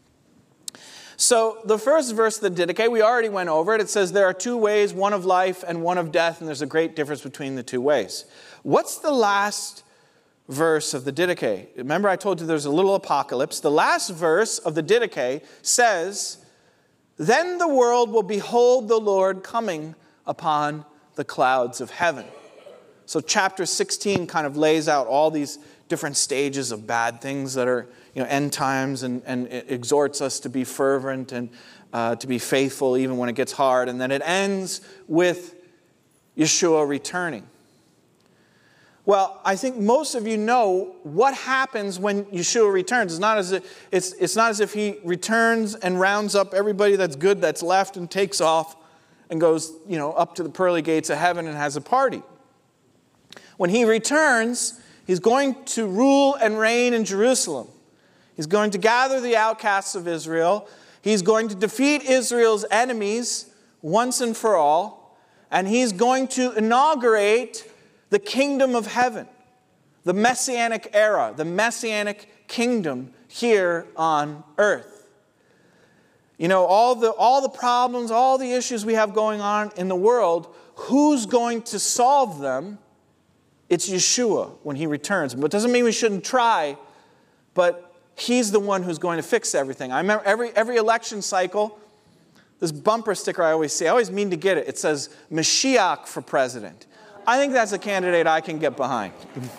So the first verse of the Didache, we already went over it. It says there are two ways, one of life and one of death, and there's a great difference between the two ways. What's the last verse of the Didache? Remember I told you there's a little apocalypse. The last verse of the Didache says, then the world will behold the Lord coming upon the clouds of heaven. So chapter sixteen kind of lays out all these different stages of bad things that are, you know, end times, and, and it exhorts us to be fervent and uh, to be faithful even when it gets hard. And then it ends with Yeshua returning. Well, I think most of you know what happens when Yeshua returns. It's not as if, it's, it's not as if He returns and rounds up everybody that's good that's left and takes off and goes, you know, up to the pearly gates of heaven and has a party. When He returns, He's going to rule and reign in Jerusalem. He's going to gather the outcasts of Israel. He's going to defeat Israel's enemies once and for all. And He's going to inaugurate the kingdom of heaven, the messianic era, the messianic kingdom here on earth. You know, all the, all the problems, all the issues we have going on in the world, who's going to solve them? It's Yeshua when He returns. But it doesn't mean we shouldn't try, but He's the one who's going to fix everything. I remember every, every election cycle, this bumper sticker I always see, I always mean to get it. It says, Mashiach for president. I think that's a candidate I can get behind.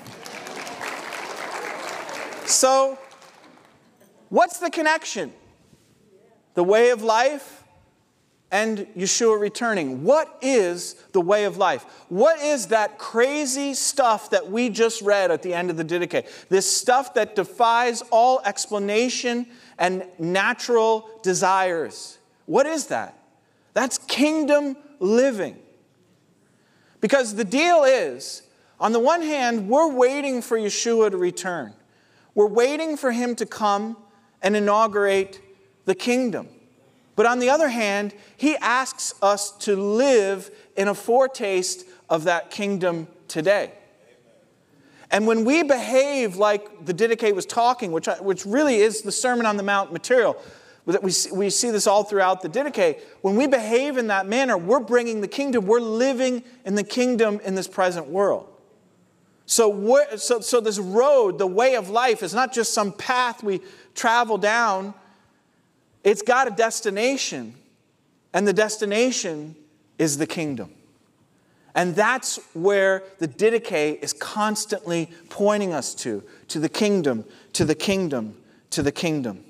So, what's the connection? The way of life and Yeshua returning. What is the way of life? What is that crazy stuff that we just read at the end of the Didache? This stuff that defies all explanation and natural desires. What is that? That's kingdom living. Because the deal is, on the one hand, we're waiting for Yeshua to return. We're waiting for him to come and inaugurate the kingdom. But on the other hand, he asks us to live in a foretaste of that kingdom today. And when we behave like the Didache was talking, which, which really is the Sermon on the Mount material, that we, we see this all throughout the Didache, when we behave in that manner, we're bringing the kingdom, we're living in the kingdom in this present world. So, we're, so, so this road, the way of life, is not just some path we travel down. It's got a destination, and the destination is the kingdom. And that's where the Didache is constantly pointing us to, to the kingdom, to the kingdom, to the kingdom.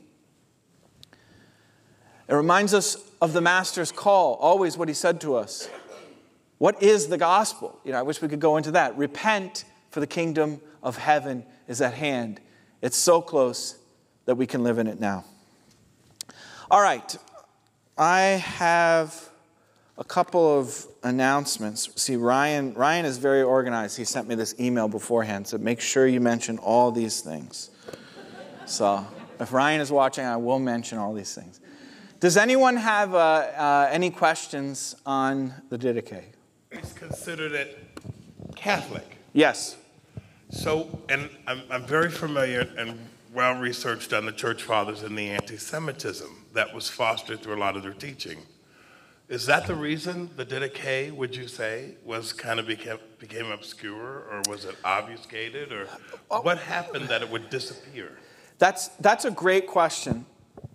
It reminds us of the Master's call, always what he said to us. What is the gospel? You know, I wish we could go into that. Repent, for the kingdom of heaven is at hand. It's so close that we can live in it now. All right, I have a couple of announcements. See, Ryan, Ryan is very organized. He sent me this email beforehand, so make sure you mention all these things. So if Ryan is watching, I will mention all these things. Does anyone have uh, uh, any questions on the Didache? It's considered it Catholic. Yes. So, and I'm, I'm very familiar and well-researched on the Church Fathers and the anti-Semitism that was fostered through a lot of their teaching. Is that the reason the Didache, would you say, was kind of became, became obscure, or was it obfuscated, or what happened that it would disappear? That's that's a great question.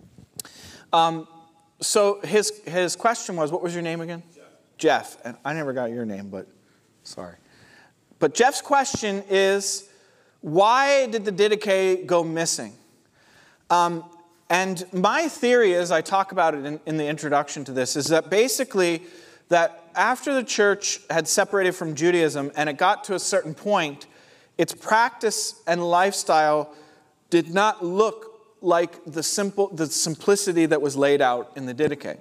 Um, so his his question was, what was your name again? Jeff. Jeff. And I never got your name, but sorry. But Jeff's question is, why did the Didache go missing? Um, and my theory, as I talk about it in, in the introduction to this, is that basically that after the church had separated from Judaism and it got to a certain point, its practice and lifestyle did not look like the simple, the simplicity that was laid out in the Didache.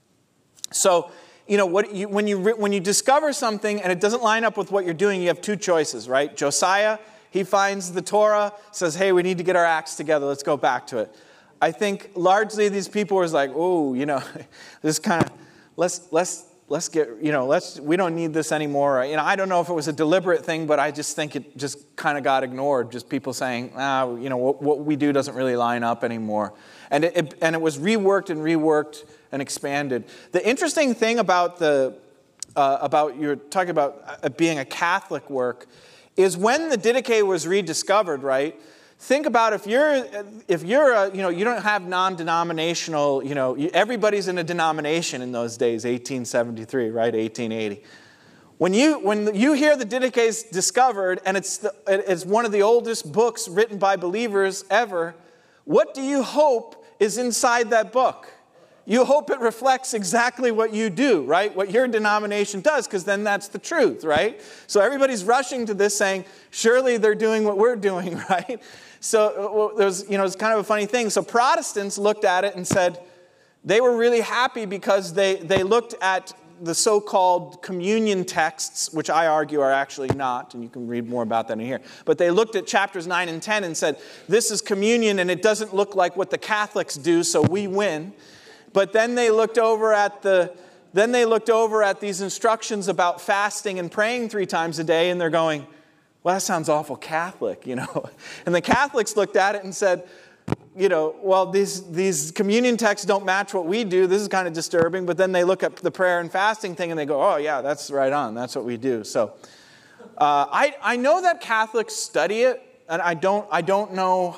So, you know, what you, when you when you discover something and it doesn't line up with what you're doing, you have two choices, right? Josiah, he finds the Torah, says, hey, we need to get our acts together. Let's go back to it. I think largely these people were like, oh, you know, this kind of, let's let's let's get, you know, let's we don't need this anymore. You know, I don't know if it was a deliberate thing, but I just think it just kind of got ignored. Just people saying, ah, you know, what, what we do doesn't really line up anymore, and it, it and it was reworked and reworked and expanded. The interesting thing about the uh, about you're talking about uh, being a Catholic work is when the Didache was rediscovered, right? Think about if you're, if you're, a, you know, you don't have non-denominational, you know, everybody's in a denomination in those days, eighteen seventy-three, right, eighteen eighty. When you, when you hear the Didache is discovered, and it's, the, it's one of the oldest books written by believers ever, what do you hope is inside that book? You hope it reflects exactly what you do, right? What your denomination does, because then that's the truth, right? So everybody's rushing to this saying, surely they're doing what we're doing, right? So well, there's, you know, it's kind of a funny thing. So Protestants looked at it and said they were really happy because they, they looked at the so-called communion texts, which I argue are actually not, and you can read more about that in here. But they looked at chapters nine and ten and said, this is communion and it doesn't look like what the Catholics do, so we win. But then they looked over at the, then they looked over at these instructions about fasting and praying three times a day, and they're going, well, that sounds awful Catholic, you know. And the Catholics looked at it and said, you know, well, these these communion texts don't match what we do. This is kind of disturbing. But then they look at the prayer and fasting thing and they go, oh, yeah, that's right on. That's what we do. So uh, I I know that Catholics study it, and I don't I don't know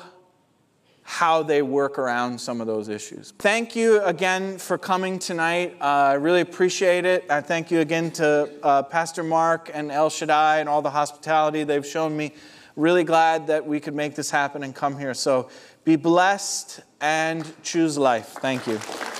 how they work around some of those issues. Thank you again for coming tonight. Uh, I really appreciate it. I thank you again to uh, Pastor Mark and El Shaddai and all the hospitality they've shown me. Really glad that we could make this happen and come here. So be blessed and choose life. Thank you.